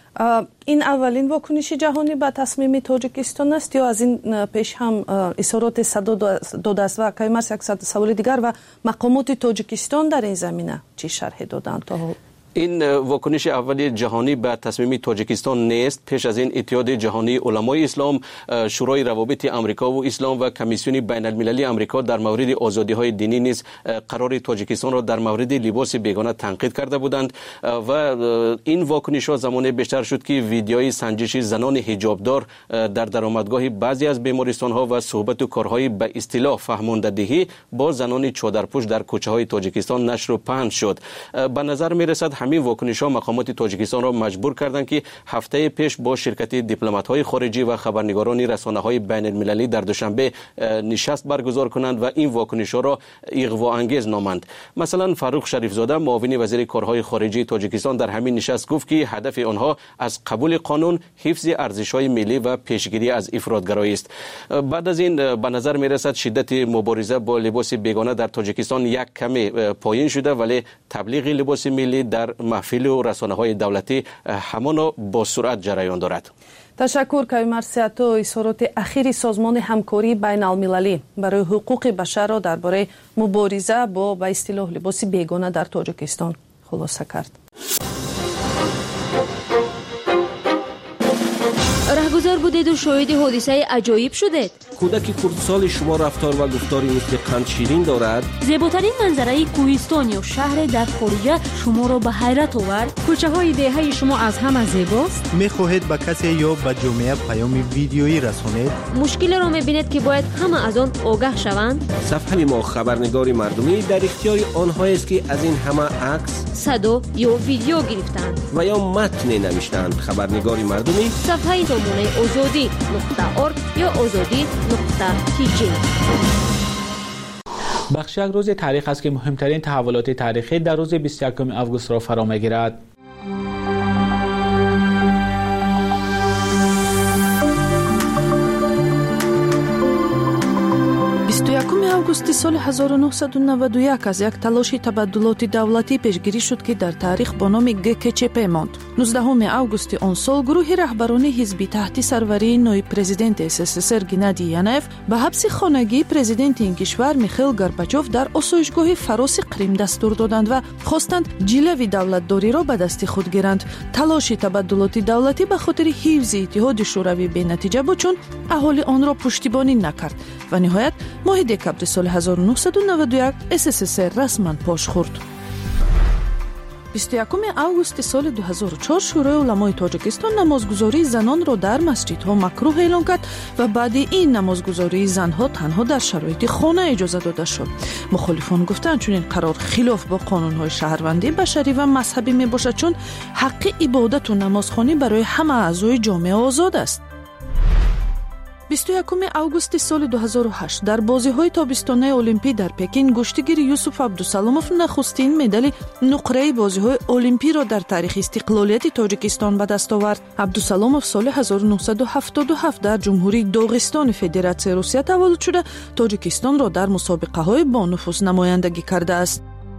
این اولین واکنش جهانی به تصمیم تاجیکستان است یا از این پیش هم اظهارات صدا داده است؟ و کیمر یک سوال دیگر، و مقامات تاجیکستان در این زمینه چی شرح دادند تا حال؟ این واکنش اولی جهانی به تصمیم تاجیکستان نیست. پیش از این اتحاد جهانی علمای اسلام، شورای روابط آمریکا و اسلام و کمیسیون بین المللی آمریکا در مورد آزادی های دینی نیز قرار تاجیکستان را در مورد لباس بیگانه تنقید کرده بودند و این واکنش ها زمانی بیشتر شد که ویدیوی سنجش زنان حجابدار در درآمدگاه بعضی از بیمارستان ها و صحبت و کارهای به اصطلاح فهماندهی با زنان چادرپوش در کوچه های تاجیکستان نشر و پهن شد. به نظر می رسد همین واکنش‌ها مقامات تاجیکستان را مجبور کردند که هفته پیش با شرکت دیپلمات‌های خارجی و خبرنگاران رسانه‌های بین المللی در دوشنبه نشست برگزار کنند و این واکنش‌ها را اغوا‌انگیز نامند. مثلا فاروق شریفزاده، معاون وزیر کارهای خارجی تاجیکستان، در همین نشست گفت که هدف آنها از قبول قانون حفظ ارزش‌های ملی و پیشگیری از افراط‌گرایی است. بعد از این به نظر می‌رسد شدت مبارزه با لباس بیگانه در تاجیکستان یک کمی پایین شده، ولی تبلیغ لباس ملی در محفل و رسانه‌های دولتی همان با سرعت جریان دارد. تشکر کیمر سیاتا. اظهارات اخیر سازمان همکاری بین المللی برای حقوق بشر را درباره مبارزه با به اصطلاح لباس بیگانه در تاجیکستان خلاصه کرد. رهگذر بودید و شاهد حادثه عجایب شدید. کودک خردسال شما رفتار و گفتاری مثل قند شیرین دارد. زیباترین منظره کوهستان یا شهر در خارجه شما را به حیرت آورد. کوچه های دهه شما از همه زیباست. میخواهید به کسی یا به جامعه پیام ویدیویی رسانید؟ مشکل را میبینید که باید همه از آن آگاه شوند. صفحه ما خبرنگار مردمی در اختیار آنهایی است که از این همه عکس، صدا یا ویدیو گرفتند و یا متن نوشتند. خبرنگار مردمی، صفحه نمونه azadi.org یا azadi.tg. بخش یک روز تاریخ است که مهمترین تحولات تاریخی در روز 21 آگوست را فرا می‌گیرد. 21 августи соли 1991 аз як талоши табаддулоти давлатӣ пешгирӣ шуд ки дар таърих бо номи ГКЧП монд. 19 августи он сол гурӯҳи раҳбарони ҳизби таҳти сарварии ноиб президенти СССР Геннадий Янаев ба ҳабси хонагии президенти ин кишвар Михаил Горбачёв дар осоишгоҳи фароси Қрим дастур доданд ва хостанд ҷилави давлатдориро ба дасти худ гиранд. Талоши табаддулоти давлатӣ ба хотири ҳифзи иттиҳоди шӯравӣ бенатиҷа буд, чун аҳолӣ онро пуштибонӣ накард ва ниҳоят моҳи декабри соли 1991 СССР расман пош хӯрд. 21 августи соли 2004 шӯрои уламои тоҷикистон намозгузории занонро дар масҷидҳо макрӯҳ эълон кард ва баъди ин намозгузории занҳо танҳо дар шароити хона иҷоза дода шуд. мухолифон гуфтанд чунин қарор хилоф бо қонунҳои шаҳрвандӣ башарӣ ва мазҳабӣ мебошад, чун ҳаққи ибодату намозхонӣ барои ҳама аъзои ҷомеа озод аст. 21 августи соли 2008 дар бозиҳои тобистонаи олимпӣ дар Пекин гӯштигири Юсуф Абдусаломов нахустин медали нуқраи бозиҳои олимпиро дар таърихи истиқлолияти Тоҷикистон ба даст овард. Абдусаломов соли 1977 дар ҷумҳурии Доғистони Федератсияи Русия таваллуд шуда Тоҷикистонро дар мусобиқаҳои бонуфус намояндагӣ кардааст.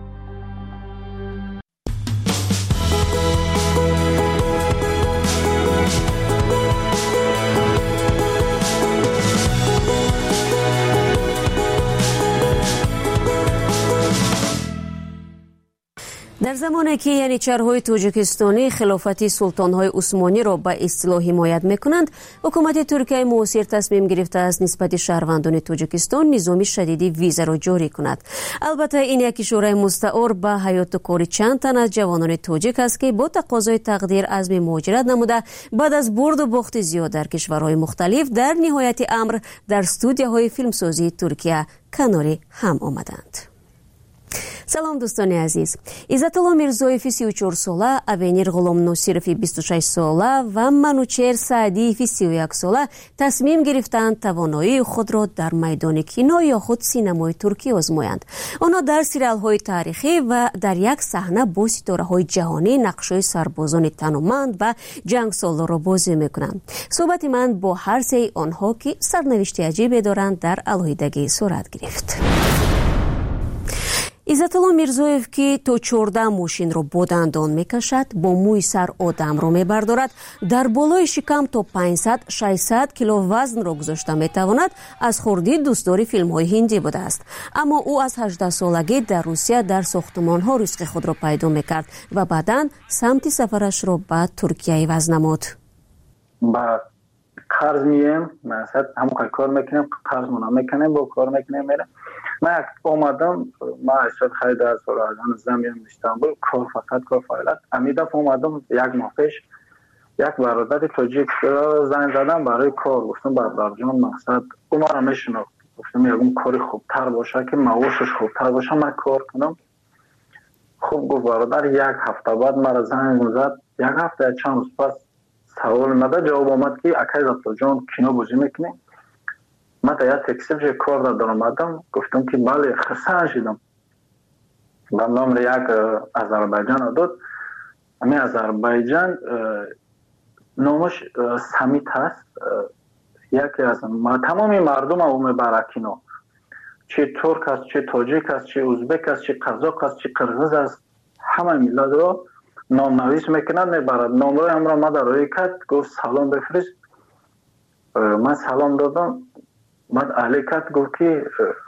در زمانی که ینیچرهای توجیکستانی خلافت سلطانهای عثمانی را به اصطلاح حمایت میکنند، حکومت ترکیه معاصر تصمیم گرفته است نسبت شهروندان توجیکستان نظام شدیدی ویزا را جاری کند. البته این یک شورای مستعار به حیات و کار چند تن از جوانان توجیک است که با تقاضای تقدیر عزم مهاجرت نموده بعد از برد و باخت زیاد در کشورهای مختلف در نهایت امر در استودیوهای فیلمسازی ترکیه کنار هم آمدند. سلام دوستان عزیز. عزتالله میرزویف 34 ساله، اوینیر غلام ناصرов 26 ساله و منوچهر سعدی 31 ساله تصمیم گرفتند توانایی خود را در میدان کینو یا خود سینمای ترکی آزمایند. آنها در سریال‌های تاریخی و در یک صحنه با ستاره‌های جهانی نقش‌های سربازان تنومند و جنگسالار را بازی می‌کنند. صحبت من با هر سه آنها که سرنوشت عجیبی دارند در علیحدگی صورت گرفت. عزتالله میرزویف که تا 14 ماشین را با دندان میکشد، با موی سر آدم را میبردارد، در بالای شکم تا 500-600 کیلو وزن را گذاشته میتواند، از خردی دوستدار فیلم های هندی بوده است. اما او از 18 سالگی در روسیه در ساختمان ها رزق خود را پیدا میکرد و بعداً سمت سفرش را به ترکیه عوض نمود. با قرض میم، مثلا همون کار میکنیم، قرض میکنیم، با کار میکنیم میرم. من اومدم، ما اشتاد خیلی در سال از زمین استانبول کار فقط کار فعالیت. امیدم اومدم یک ماه پیش یک برادر تاجیک زنگ زدم برای کار، گفتم برادر جان مقصد اون رو میشناخت، گفتم یکم کاری خوبتر باشه که معاشش خوبتر باشه من کار کنم. خوب گفت برادر. یک هفته بعد مرا زنگ زد، یک هفته چند روز پس سوال مده جواب آمد که اکای زبطا جان کینو بازی میکنی؟ من تا یک تکسیل کار دادم آمدم، گفتم که بله خسته شدم. و نام یک آذربایجان داد. همین آذربایجان نامش سمیت هست. یکی از تمامی مردم او میبرکینو، چه ترک است، چه تاجیک است، چه ازبک است، چه قزاق است، چه قرغیز است، همه ملت رو نام نویس میکنند میبرد. نامرای هم را ما در روی کرد، گفت سلام بفرست. من سلام دادم. بعد اهلی کرد گفت که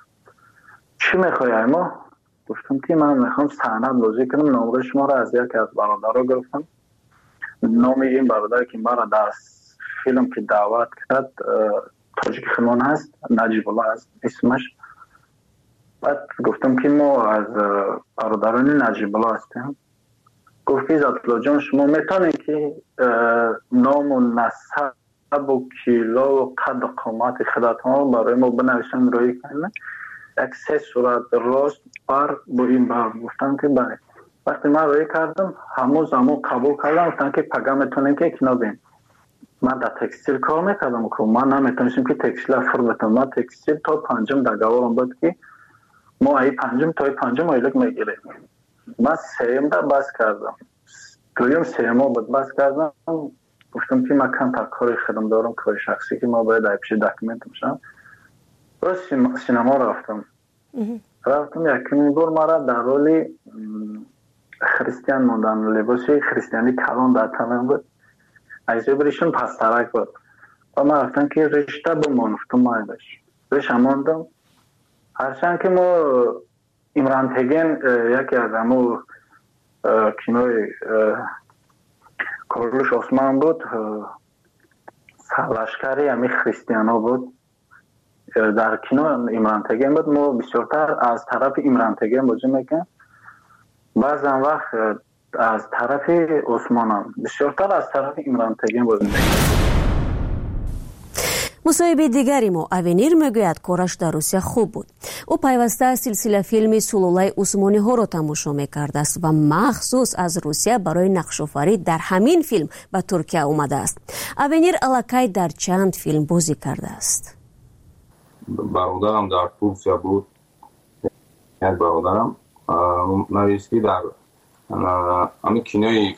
چی میخوای ما؟ گفتم که من میخوام سند بازی کنم. نامرای شما را از یکی از برادرها گرفتم. نام این برادر که مرا در فیلم که دعوت کرد تاجیک خانان هست، نجیب الله هست اسمش. بعد گفتم که ما از برادران نجیب الله هستیم. گفت که عزتالله جان شما میتونید که نام و نسب و کیلو و قد و قامت خودتان برای ما بنویسن روی کنن. یک 3 صورت راست بر با این بر. گفتم که بله. وقتی من روی کردم همون زمان قبول کردم، گفتن که پگه میتونین که اکنو بین. من در تکستیل کار میکردم که من نمیتونستم که تکستیل فر بتونم. من تکستیل تا 5 در گوارم بود که ما ای 5 تا 5 ایلک میگیریم. من 3 در بس کردم. دویم 3 بود بس کردم. گفتم که من کم تا کاری خودم دارم، کاری شخصی که ما باید ایپش داکیمنت میشم. راست سینما رفتم یکی بار مرا در رولی خریستیان موندن، لباسی خریستیانی کلان در تنم بود، ایزه بریشون پسترک بود و من رفتم که رشته بمانفتم مایدش رشته ماندم. هرچند که ما امران تگین یکی از همو کینوی کارلوش عثمان بود، سرلشکری همی خریستیان ها بود. در کینو امران تگین بود. ما بسیارتر از طرف امران تگین بازی میکنم. بعضا وقت از طرف عثمانان بسیارتر از طرف عمران تگین بازی میکنه. مصاحبه دیگری ما اوینیر میگوید کارش در روسیه خوب بود. او پیوسته سلسله فیلم سلولای عثمانی ها را تماشا میکرده است و مخصوص از روسیه برای نقش‌آفرینی در همین فیلم به ترکیه آمده است. اوینیر الکی در چند فیلم بازی کرده است. برادرم در ترکیه بود. یک برادرم نویسی در همین کینوی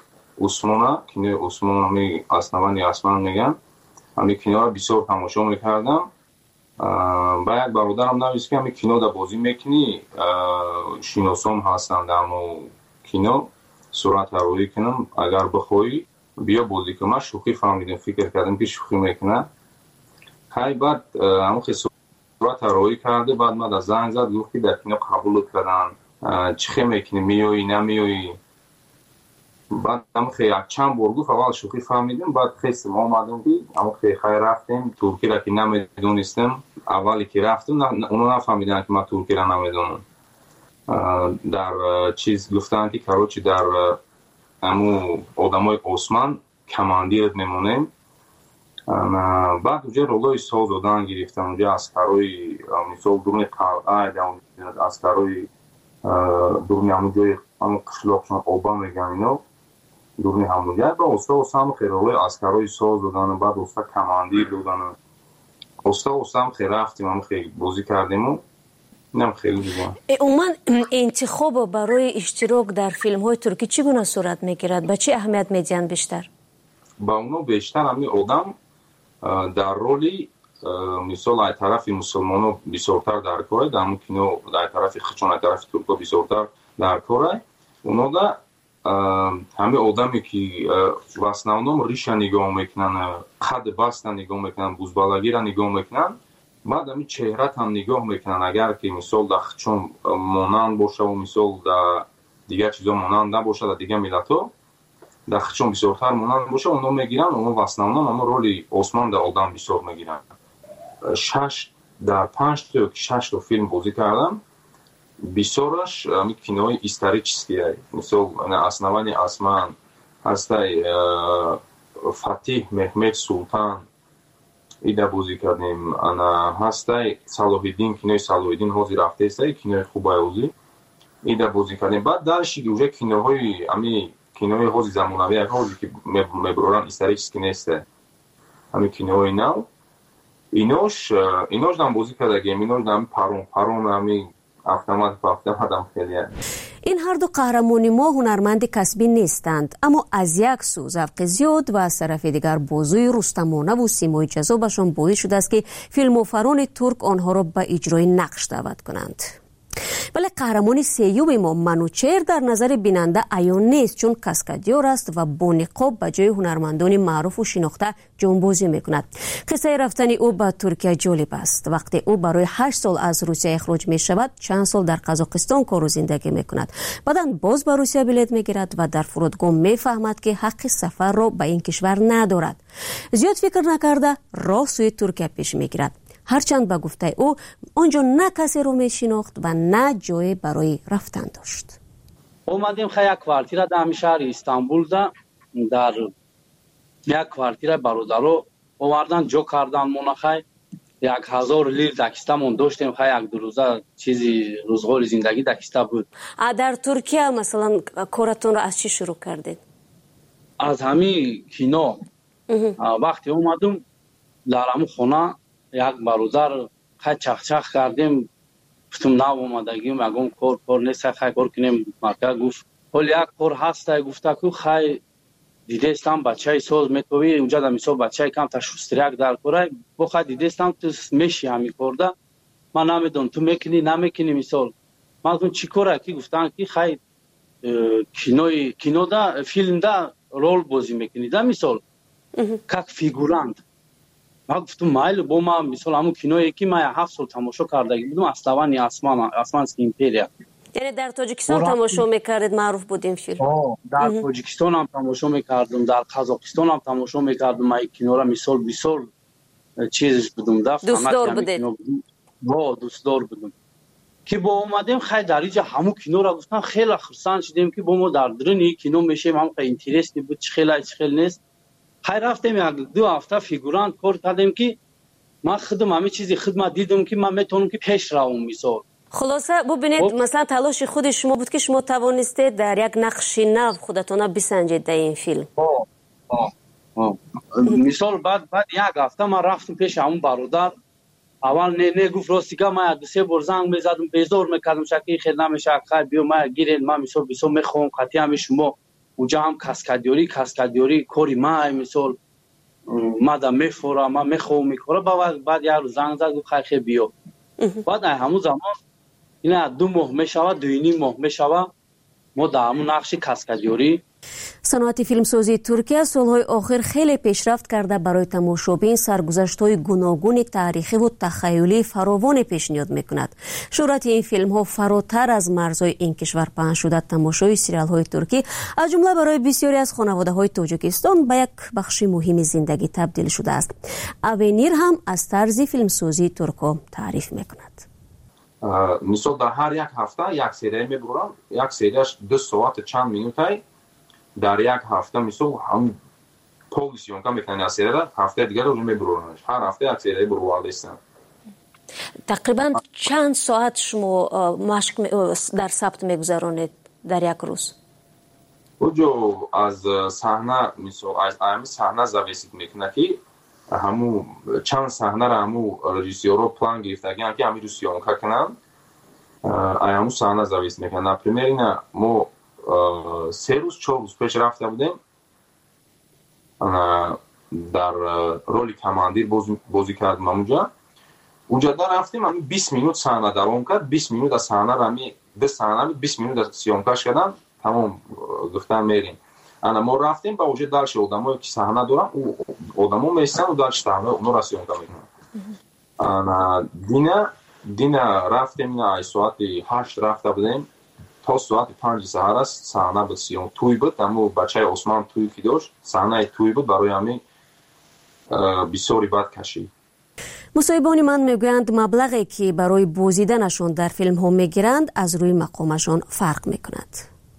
عثمان همین اسنوانی اسمان میگن. همین کینو را بسیار تماشا میکردم. با یک برادرم نویسی که همین کینو در بازی میکنی شیناسام هستن در مو کینو صورت هروی کنم اگر بخوایی بیا بازی که من شوخی فهمیدم فکر کردم که شوخی میکنه. های بعد همون صورت هروی کرده بعد من در زنگ زد گفت که در کینو قبول کردن چه میکنی میایی نمیایی. بعد هم خیلی چند بار گفت اول شوخی فهمیدیم بعد خیلی ما آمدیم که اما خیلی رفتیم ترکی را که نمیدونستم اولی که رفتیم اونا نفهمیدن که ما ترکی را نمیدونم. در چیز گفتن که کاروچی در همو آدمای عثمان کماندیرت میمونیم. بعد اونجا رولای ساز دادن گرفتم اونجا اسکرای مثال درون قلعه اسکرای درون همونجای همون قشلاقشون آبا میگن اینا دورنی همونجا با استا هم خیلی روی اسکرای ساز دادن بعد استا کماندیر دادن استا هم خیلی رفتیم هم خیلی بازی کردیم و اینم خیلی دیگه. عموما انتخاب برای اشتراک در فیلم های ترکی چگونه صورت میگیرد؟ به چه اهمیت میدین بیشتر؟ با اونا بیشتر همین آدم در رولی مثال ای طرف مسلمانو بسیارتر در کاره در همون کینو در طرف خچان ای طرف ترکا بسیارتر در کاره اونا دا همه آدمی که в основном ریشه نگاه میکنن قد بستن نگاه میکنن بزبالگی را نگاه میکنن بعد همین چهره هم نگاه میکنن اگر که مثال در خچون مانند باشه و مثال در دیگه چیزا مانند نباشه در دیگه ملت ها در خچون بسیارتر مانند باشه اونا میگیرن اونا в основном اما رولی عثمان در آدم بسیار میگیرن. 5 تا 6 تا فیلم بازی کردم بسیارش همین کینوی історические مثال اسنوانی اسمان هسته فاتح محمد سلطان ایده بازی کردیم انا هسته صلاح‌الدین کینوی صلاح‌الدین حاضر رفته است کینوی خوبه اوزی ایده بازی کردیم بعد درش که اونجا کینوهای همین کینوی حاضر زمانوی حاضر که میبرن історический نیست همین کینوی نو اینوش دام بازی کردیم اینوش دام پارون همین این هر دو قهرمانی ما هنرمند کسبی نیستند اما از یک سو ذوق زیاد و از طرف دیگر بازوی رستمانه و سیمای جذابشان باعث شده است که فیلم‌آفران ترک آنها را به اجرای نقش دعوت کنند. ولی قهرمان سیوم ما منوچهر در نظر بیننده عیان نیست چون کاسکادیور است و با نقاب به جای هنرمندان معروف و شناخته جانبازی میکند. قصه رفتن او به ترکیه جالب است. وقتی او برای 8 سال از روسیه اخراج می شود چند سال در قزاقستان کار و زندگی میکند. بعداً باز به روسیه بلیط میگیرد و در فرودگاه میفهمد که حق سفر را به این کشور ندارد. زیاد فکر نکرده راه سوی ترکیه پیش میگیرد. هرچند به گفته او آنجا نه کسی رو میشناخت و نه جای برای رفتن داشت. اومدیم خیلی یک کوارتیر در همین شهر استانبول در یک کوارتیر برادرو آوردن جو کردن مونخای 1000 لیر دکستمون داشتیم خیلی یک دو روزه چیزی روزگار زندگی دکسته بود. در ترکیه مثلا کارتون رو از چی شروع کردید؟ از همین کینو وقتی اومدم در همون خونه یک برادر خیلی چخ کردیم گفتم نه اومدگیم اگم کار نیست خیلی کار کنیم مرکه گفت حال یک کار هست گفته که خیلی دیدستم بچه ساز میتوی اونجا در مثال بچه کم تا شستریک در کاره بخواه دیدستم تو میشی همی کرده من نمیدونم تو میکنی نمیکنی مثال من گفتم چی کاره که گفتن که خیلی کینو دا فیلم دا رول بازی میکنی دا مثال که فیگورانت من گفتم مایل با ما مثال همون کینویی که من 7 سال تماشا کرده بودم اسلوانی اسمانسکی ایمپریا یعنی در تاجیکستان تماشا میکردید معروف بود این فیلم؟ در تاجیکستان هم تماشا میکردم در قزاقستان هم تماشا میکردم من کینو را مثال چیزش بودم دوستدار بودید؟ دوستدار بودم که با اومدیم خیلی در اینجا همون کینو را گفتن خیلی خرسان شدیم که با ما در درون این کینو میشیم هم خیلی اینترستی بود چه خیلی نیست خیلی رفتیم یک 2 هفته فیگوران کار کردیم که من خودم همه چیزی خدمت دیدم که من میتونم که پیش روم میسار خلاصه ببینید مثلا تلاش خود شما بود که شما توانستید در یک نقش نو خودتون بسنجید در این فیلم مثال بعد یک هفته من رفتم پیش همون برادر اول نه گفت راستیگه من 2-3 بار زنگ میزدم بیزار میکردم شکی خیلی نمیشه خیلی بیو من گیرین من مثال بسو میخوام قطعی هم شما اونجا هم کاسکادیوری کاری من مثال مادام میفورم من میخوام میکره بعد یه روز زنگ زد گفت خیلی بیو بعد همون زمان اینا 2 ماه میشود 2.5 ماه میشود ما در همون نقش کاسکادیوری صنعت فیلمسازی ترکیه سالهای آخر خیلی پیشرفت کرده برای تماشابین سرگذشت‌های گوناگون تاریخی و تخیلی فراوان پیشنهاد میکند. شهرت این فیلم ها فراتر از مرزهای این کشور پهن شده. تماشای سریال های ترکی از جمله برای بسیاری از خانواده های تاجیکستان به یک بخش مهم زندگی تبدیل شده است. اونیر هم از طرز فیلمسازی ترکا تعریف میکند. مثلا در هر یک هفته یک سری میبرم، یک سریش 2 ساعت چند مینوتی در یک هفته مثلا هم پوزیشن کم میکنه از سری هفته دیگر رو میبرونش هر هفته یک سری برواده هستم. تقریبا چند ساعت شما مشق در ثبت میگذرونید در یک روز؟ اوجو از صحنه مثلا از صحنه زاویسید میکنه که همو چند صحنه را همو رژیسورو پلان گرفتگی که همین رو سیونکا کنن همو صحنه زاویسید میکنه. نپریمیر اینا ما 3 روز 4 روز پیش رفته بودیم در رولی کماندیر بازی کردم اونجا در رفتیم همین 20 minut صحنه دوام کرد 20 minut از صحنه را همین 2 صحنه 20 minut از سیونکاش کردن تمام گفتن میریم. انا ما رفتیم با وجود دالش آدمایی که صحنه دارن او آدما میسن و دالش صحنه اونو را سیونکا میکنن. انا دینا رفتیم نه ساعت 8 رفته بودیم تا ساعت 5 سحر است صحنه به سیون توی بود اما بچه عثمان توی که داشت صحنه توی بود برای همین بسیاری بد کشید. مصاحبان من میگویند مبلغی که برای بازدیدنشان در فیلم ها میگیرند از روی مقامشان فرق میکند.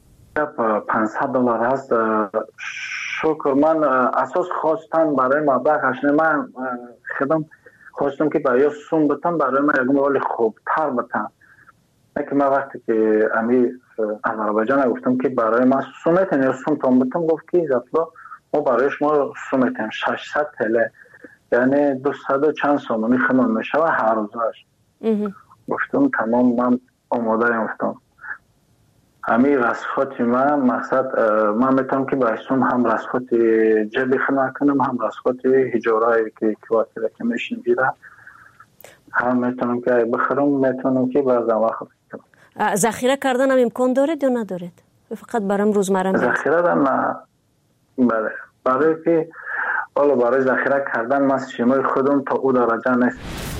$500 هست. شکر من اساس خواستم برای مبلغش من خودم خواستم که برای سوم بتم برای من یک مقدار خوبتر بتم. که من وقتی که امی آذربایجان گفتم که برای من سومتن یا سوم تام بتم گفت که زفلا ما برای شما سومتن 600 تله یعنی 200 چند سوم میخوام میشه هر روزش. گفتم تمام من آماده گفتم همین رسخاتی من مقصد من میتونم که برای سوم هم رسخاتی جبی خدمت کنم هم رسخاتی هجارهایی که کواتره که میشین بیره هم میتونم که بخرم میتونم که بعضا وقت کنم. ذخیره کردن هم امکان دارید یا ندارید؟ فقط برام روزمره ذخیره نه بله برای که حالا برای ذخیره کردن من شیمای خودم تا او درجه نیست.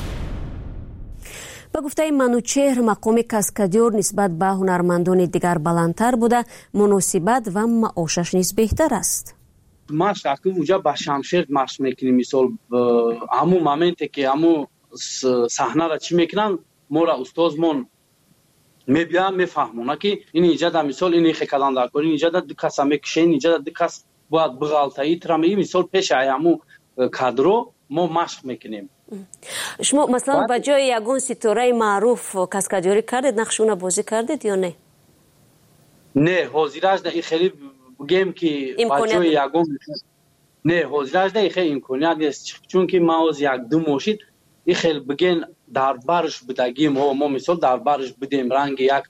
به گفته منوچهر مقام کاسکادیور نسبت به هنرمندان دیگر بلندتر بوده مناسبت و معاشش نیز بهتر است. ما شاکی اونجا با شمشیر مشق میکنیم مثال همون مومنتی که همون صحنه را چی میکنن ما را استادمون میبیان میفهمونه که این اینجا در مثال این خیکدان در کاری اینجا در 2 کس میکشین اینجا در 2 کس باید بغالتایی ترمی مثال پیش همون کادرو ما مشق میکنیم. شما مثلا با جای یگون ستاره معروف کاسکادیوری کردید نقشونه بازی کردید یا نه؟ نه حاضرش نه خیلی بگیم که با جای یگون نه حاضرش نه خیلی امکانیت نیست چون که ما از 1-2 ماشید این خیلی بگین در برش بدگیم ما مثال در برش بدیم رنگ یک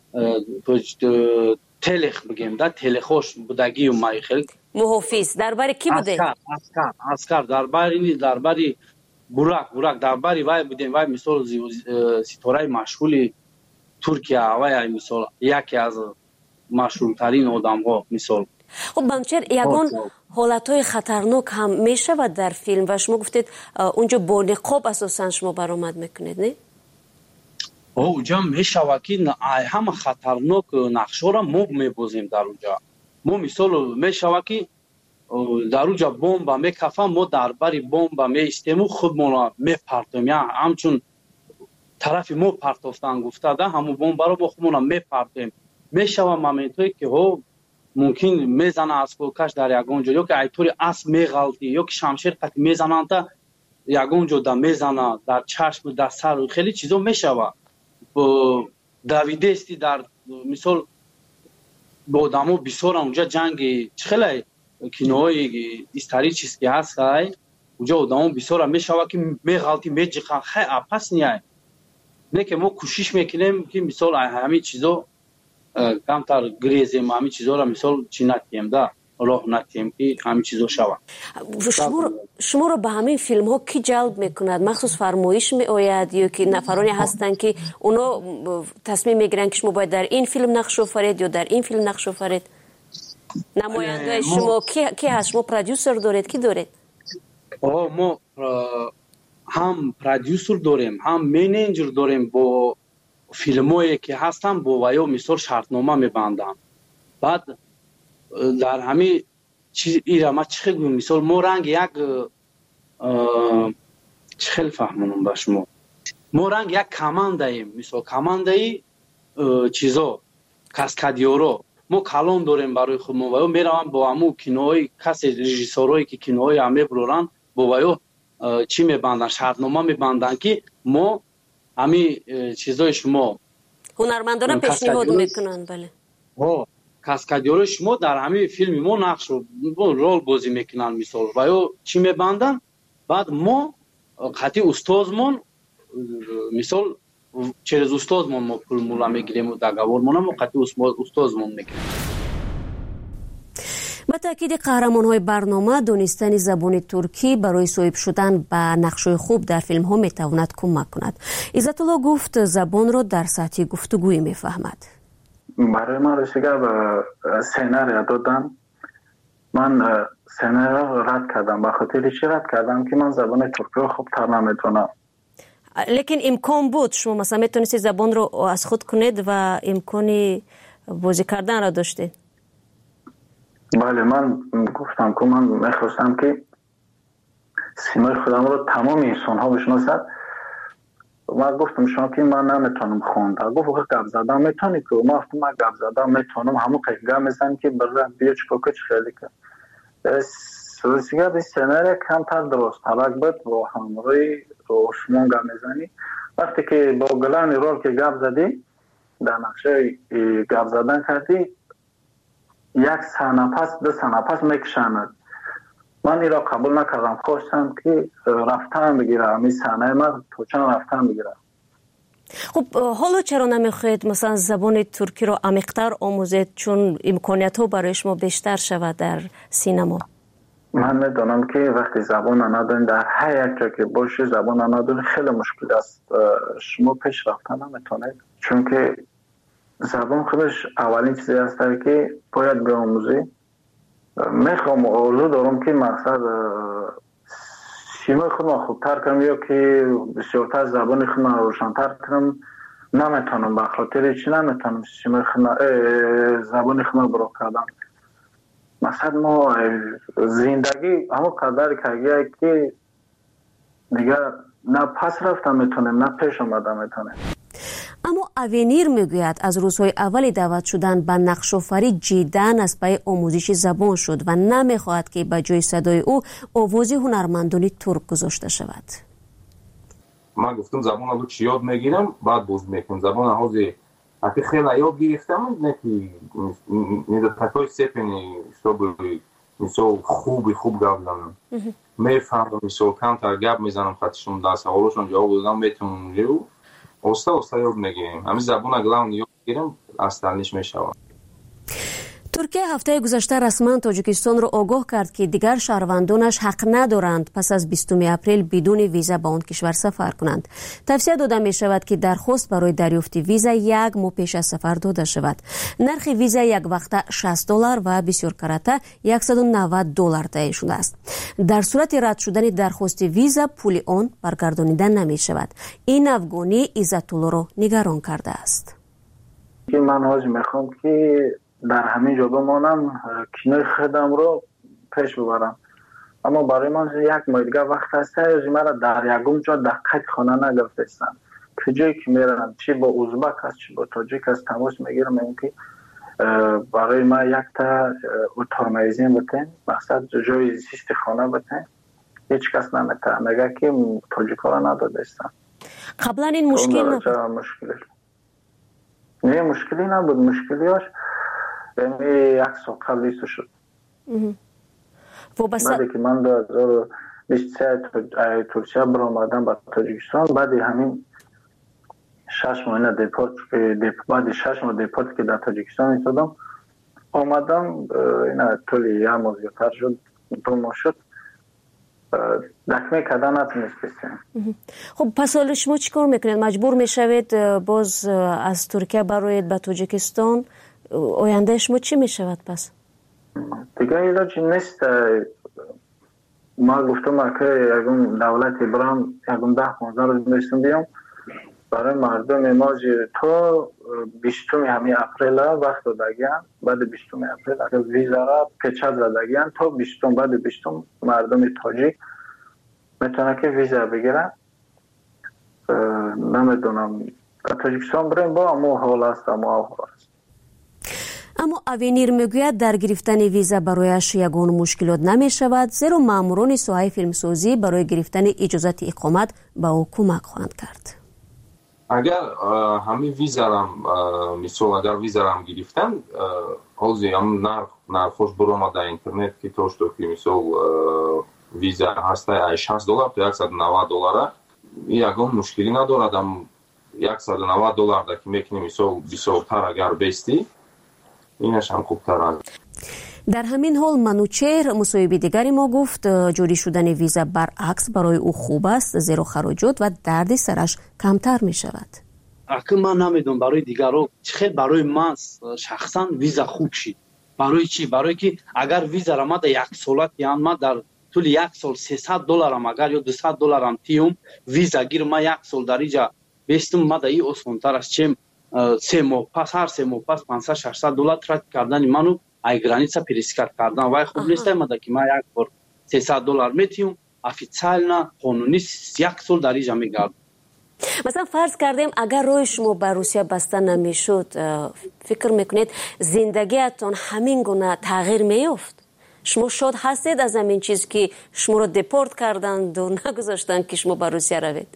تلخ بگیم در تلخوش بدگیم ما خیلی محافظ درباره کی بوده؟ اسکر درباره براک درباره وای بودیم وای مثال ستاره مشغول ترکیه وای مثال یکی از مشهورترین آدم‌ها مثال. خب بمچر یگان حالتهای خطرناک هم میشه و در فیلم و شما گفتید اونجا با نقاب اساسا شما برآمد میکنید نه؟ اونجا میشه که همه خطرناک نقشه را ما میبازیم در اونجا. ما مثال میشه که در اونجا بمب میکفم ما درباره بمب میستیم و خودمون میپرتیم یا همچون طرف ما پرتافتن گفته ده همون بمب رو با خودمون میپرتیم. میشوه مومنتایی که ها ممکن میزنه از کوکش در یگان جا یا که ایطوری اسب میغلطی یا که شمشیر قطع میزنن تا یگان جا میزنه در چشم در سر خیلی چیزا میشوه. دویده استی در مثال با آدمو بسیار اونجا جنگ خیلی کینوهای استاری چیز که هست اونجا آدمو بسیار میشوه که میغلطی میجقن خیلی اپس نیای نه که ما کوشش میکنیم که مثال همین چیزا کمتر گریزیم همین چیزا را مثال چی نکنیم ده راه نکنیم که همین چیزا شود. شما رو به همین فیلم ها کی جلب میکند؟ مخصوص فرمایش می آید یا که نفرانی هستن که اونا تصمیم میگیرن که شما باید در این فیلم نقش آفرید یا در این فیلم نقش آفرید؟ نماینده شما کی هست؟ شما پرودیوسر دارید؟ کی دارید؟ ما هم پرودیوسر داریم هم منیجر داریم. با فیلمایی که هستن با وایو مثال شرطنامه میبندن. بعد در همین چیز ایرا ما چه خیلی مثال ما رنگ یک چه خیلی فهمونم با شما ما رنگ یک کمانداییم مثال کماندایی چیزا کاسکادیورو ما کلان داریم برای خود ما وایو میروم با همون کینوهای کسی رژیسورایی که کینوهای همه برورن با وایو چی میبندن شرطنامه میبندن که ما همین چیزای شما هنرمندان پیشنهاد میکنن. بله کاسکادیور شما در همین فیلم ما نقش رول بازی میکنن مثال و یا چی میبندن. بعد ما خطی استادمون مثال چرز استادمون ما پول مولا میگیریم و دگاورمون ما خطی استادمون میکنیم. با تاکید قهرمان‌های برنامه دانستن زبان ترکی برای صاحب شدن به نقش‌های خوب در فیلم‌ها میتواند کمک کند. عزت الله گفت زبان را در سطح گفتگویی میفهمد. برای من رسیده به سیناریا دادن. من سیناریا رد کردم. به خاطر چی رد کردم که من زبان ترکی رو خوب‌تر نمیتونم. لیکن امکان بود شما مثلا میتونید زبان رو از خود کنید و امکانی بازی کردن را داشتید؟ بله من گفتم که من میخواستم که سیمای خودم رو تمام انسان ها بشناسد. من گفتم شما که من نمیتونم خوند. گفت که گپ زدن میتونی که من گفتم من گپ زدن میتونم همون قیقه میزن که برای بیا چکوکه چه خیلی که سوزیگه به سیناریا کمتر درست تلک بود با همروی رو شما گپ میزنی. وقتی که با گلانی رول که گپ زدی در نقشه گپ زدن کردی یک سنه پس دو سنه پس میکشند. من این را قبول نکردم. خواستم که رفتن بگیرم همین سنه من تو چند رفتن بگیرم. خب حالا چرا نمیخواید مثلا زبان ترکی رو عمیق‌تر آموزید چون امکانیت ها برای شما بیشتر شود در سینما؟ من میدونم که وقتی زبان ندارین در هر یک جا که باشه زبان ندارین خیلی مشکل است. شما پیش رفتن نمیتونید چون که زبان خودش اولین چیزی است که باید بیاموزی. میخوام آرزو دارم که مقصد سیمای خودم خوبتر کنم یا که بسیارتر زبان خودم روشن‌تر کنم. نمیتونم به خاطر چی نمیتونم سیمای زبان خودم برو کردم. مثلا ما زندگی همون قدر کردیم که دیگه نه پس رفتم میتونیم نه پیش آمدم میتونیم. اما اوینیر میگوید از روزهای اول دعوت شدن به نقش آفرین جداً از پای آموزش زبان شد و نمیخواهد که به جای صدای او آوازی هنرمندان ترک گذاشته شود. من گفتم زبان رو چی یاد میگیرم بعد باز میکنم زبان حاضر اگه خیلی یاد گرفتم نه که نیده تکای سپنی مثل خوب گفت دارم میفهمم مثل کمتر گفت میزنم خطشون در سوالشون جواب دادم میتونم رو اوستا یاد میگیریم. همین زبان اگه یاد گیرم اصلش میشوم. ترکیه هفته گذشته رسما تاجیکستان را آگاه کرد که دیگر شهروندانش حق ندارند پس از 20 اپریل بدون ویزا به آن کشور سفر کنند. توصیه داده می شود که درخواست برای دریافت ویزا یک ماه پیش از سفر داده شود. نرخ ویزا یک وقته $60 و بسیار کرته $190 تعیین شده است. در صورت رد شدن درخواست ویزا پول آن برگردانیده نمی شود. این افغانی عزت الله را نگران کرده است. من حاج میخوام که در همین جا بمانم کینای خودم رو پیش ببرم اما برای من یک ماه دیگه وقت هست مرا در یکم جا دقیق خانه نگرفتستم جایی که میرن چی با ازبک هست چی با تاجیک هست تماس میگیرم اینکه برای ما یک تا اتار میزین بتین مقصد جای زیست خانه بتین هیچ کس نمیتونه مگه که تاجیک ها را نداده استن. قبلا این مشکل نبود؟ نه مشکلی نبود، مشکلیاش یعنی یک سال قبل ایستو شد. بعدی که من 2023 ترکیه برآمدم به تاجیکستان، بعد همین 6 ماه دیپورت بعد 6 ماه دیپورت که در تاجیکستان ایستادم آمدم اینا طولی یه ماه زیادتر شد 2 ماه شد دکمه کردن نتونستیم. خب پس حالا شما چی کار میکنید؟ مجبور میشوید باز از ترکیه برایید به تاجیکستان؟ آینده شما چی میشود پس؟ دیگه علاجی نیست. ما گفتم که یکم دولت برام یکم 10-15 روز میشتم بیام برای مردم ما تا 20 همین اپریل وقت دادگیان، بعد 20 اپریل اگر ویزا را پیچه زدگیان تا 20 بعد 20 مردم تاجیک میتونه که ویزا بگیرن. نمیدونم تاجیکستان بریم با اما حال است اما اوینیر میگوید در گرفتن ویزا برایش یگان مشکلات نمی شود، زیرا ماموران ساحه فیلمسازی برای گرفتن اجازت اقامت به او کمک خواهند کرد. اگر همین ویزا اگر ویزا هم گرفتن حاضی هم نرخوش برام در اینترنت که توش تو که مثال ویزا هسته $60 تا $190 یگان مشکلی ندارد. $190 که میکنی مثال بسیارتر اگر بیستی اینش هم خوبتر است. در همین حال منوچهر مصاحبه دیگری ما گفت جاری شدن ویزا برعکس برای او خوب است، زیرا خراجات و درد سرش کمتر می شود. اگه من نمیدونم برای دیگران چه برای من شخصا ویزا خوب شد. برای چی؟ برای که اگر ویزا را ما در 1 سالت یعنی ما در طول 1 سال $300 هم اگر یا $200 هم تیم ویزا گیر ما 1 سال در اینجا بیستم ما در این آسانتر است چیم 3 ماه پس هر 3 ماه پس $500-600 ترک کردن منو ای گرانیسا پریسکات کردن وای خوب نیست مده که ما یک بار $300 میتیم افیциально قانونی 1 سال در اینجا میگردم. مثلا فرض کردیم اگر روی شما به روسیه بسته نمیشد، فکر میکنید زندگیتون همین گونه تغییر میافت؟ شما شاد هستید از همین چیز که شما رو دیپورت کردند و نگذاشتن که شما به روسیه روید؟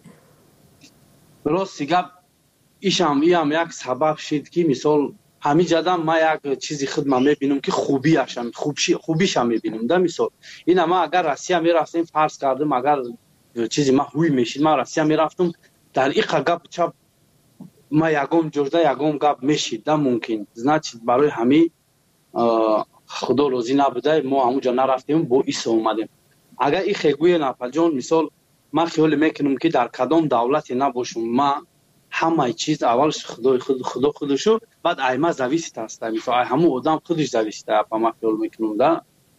راست گپ ایشم یک سبب شد که مثال همین جدم ما یک چیزی خدمه میبینم که خوبیش هم میبینم. در مثال این ما اگر روسیه میرفتیم فرض کردم اگر چیزی ما هوی میشید ما روسیه میرفتم در این گپ چپ ما یگم جوجده یگم گپ میشید ده ممکن значит برای همین خدا روزی نبوده ما همونجا نرفتیم با ایسا اومدیم. اگر این خیگوی نپجان مثال ما خیال میکنم که در کدام دولتی نباشم ما همه چیز اولش خدا خودشو بعد ایما زویست است مثلا همون آدم خودش زویسته اپا ما خیال میکنم ده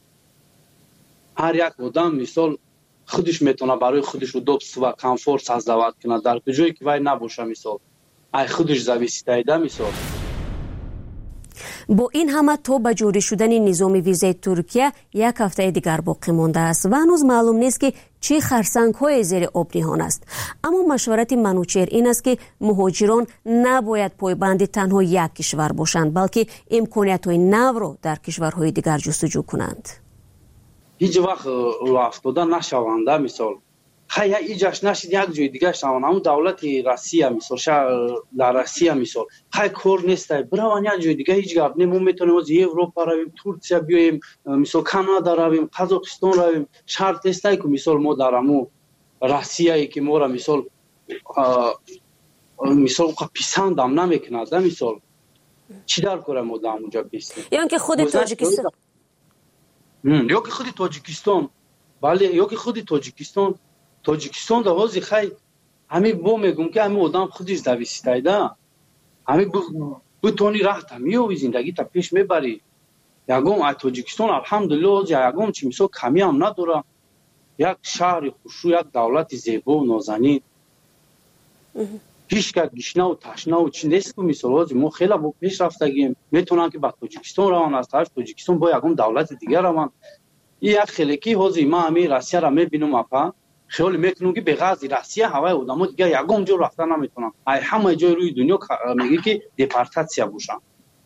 هر یک آدم مثال خودش میتونه برای خودش دوست و کامفورت سازد کنه در جایی که وای نباشه مثال ای خودش زویسته ده مثال. با این همه تا به جاری شدن نظام ویزای ترکیه 1 هفته دیگر باقی مانده است و هنوز معلوم نیست که چه خرسنگ های زیر آب نهان است. اما مشورت منوچهر این است که مهاجران نباید پایبند تنها یک کشور باشند بلکه امکانیت های نو را در کشورهای دیگر جستجو کنند. هیچ وقت رو افتاده نشوند مثال خیلی ایجاش نشید یک جای دیگه شوند همون دولت روسیه مثال در روسیه مثال خیلی کار نیست برای یک جای دیگه هیچ گپ نمون میتونیم از اروپا رویم ترکیه بیایم مثال کانادا رویم قزاقستان رویم شرط نیست که مثال ما در همون روسیه که ما را مثال پیسند هم نمیکند مثال چی در کاره ما در اونجا بیستیم یا که خود تاجیکستان یا که خود تاجیکستان بله یا که خود تاجیکستان در حوزه خیلی همین با میگم که همین آدم خودش دویسته ده همین بتونی راحت همیو زندگی تا پیش میبری. یکم تاجیکستان الحمدلله یکم چی مثال کمی هم نداره یک شهر خوشو یک دولت زیبا و نازنین هیچ که گشنه و تشنه و چی نیست که مثال ما خیلی با پیش رفتگیم میتونن که با تاجیکستان روان از طرف تاجیکستان با یکم دولت دیگر روان یک خیلی که حوزه ما همین روسیه را میبینم اپا خیال میکنم که به غاز روسیه هوای آدمو دیگه یگام جو رفتن نمیتونن. ای همه جای روی دنیا میگه که دپارتاسیا باشن.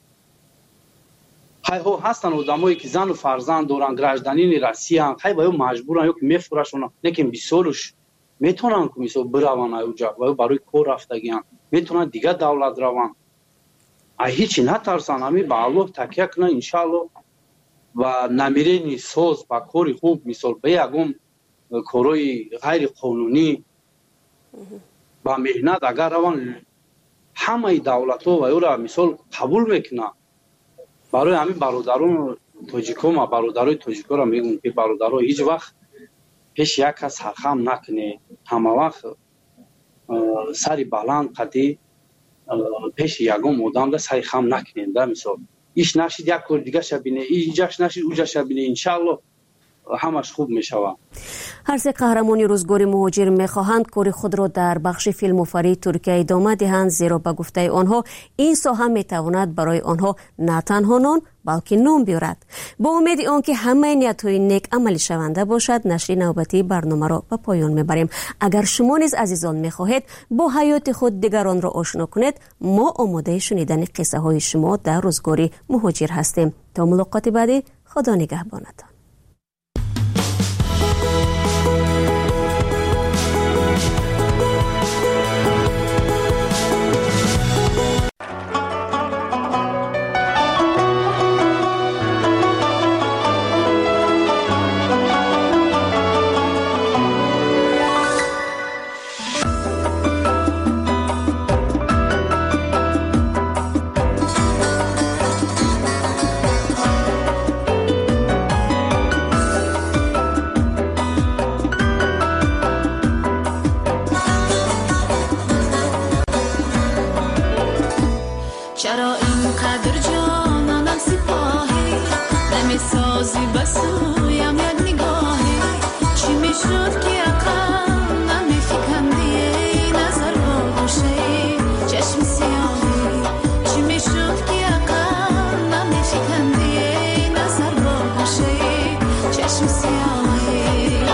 های ها هستن آدمایی که زن و فرزند دارن گراجدانین روسیه ان های باید مجبورن یا که میفروشن لیکن بیسولش میتونن که مثلا بروان اونجا و برای کار رفتگیان میتونن دیگه دولت روان. ای هیچ نترسن همین به الله تکیه کنن ان شاء الله و نمیرین سوز با کاری خوب مثلا به یگم کارهای غیر قانونی با مهنت اگر روان همه دولت ها و او را مثال قبول میکنن. برای همین برادران توجیکو برادرای توجیکو را میگم که برادرها هیچ وقت پیش یک کس سرخم نکنه. همه وقت سری بلند قدی پیش یگم آدم را سری خم نکنین. در مثال ایش نشید یک کار دیگه شبینه ایجاش نشید اوجا شبینه انشالله همش خوب میشود. هر سه قهرمانی روزگار مهاجر میخواهند کار خود را در بخش فیلم آفری ترکیه ادامه دهند زیرا به گفته آنها این ساحه میتواند برای آنها نه تنها نان بلکه نام بیارد. با امید آنکه همه نیت‌های نیک عملی شونده باشد نشر نوبتی برنامه را به پایان میبریم. اگر شما نیز عزیزان میخواهید با حیات خود دیگران را آشنا کنید ما آماده شنیدن قصه های شما در روزگار مهاجر هستیم. تا ملاقات بعدی خدا نگهبانتان. چرا اینقدر جانانم سپاهی نمیسازی بسویم یک نگاهی چی میشد که عقل نمیفکندی نظر باگوشی چشم سیاهی چی میشد که عقل نمیفکندی نظر باگوشی چشم سیاهی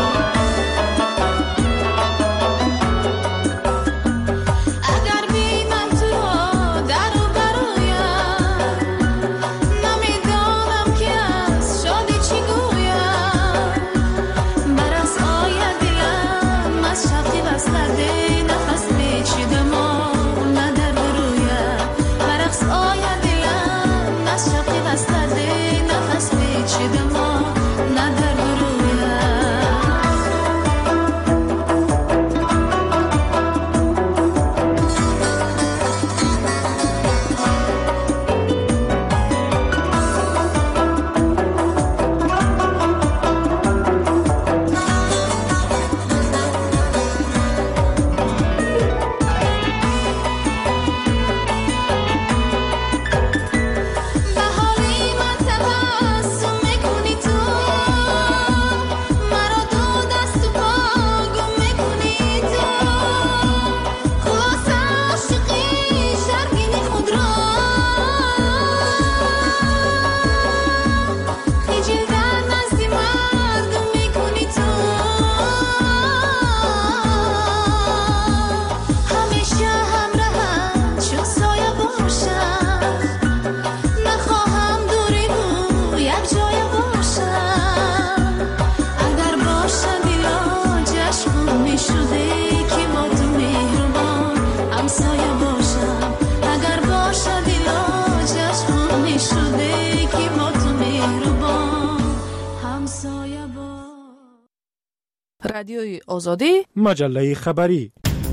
رادیوی آزادی مجله خبری.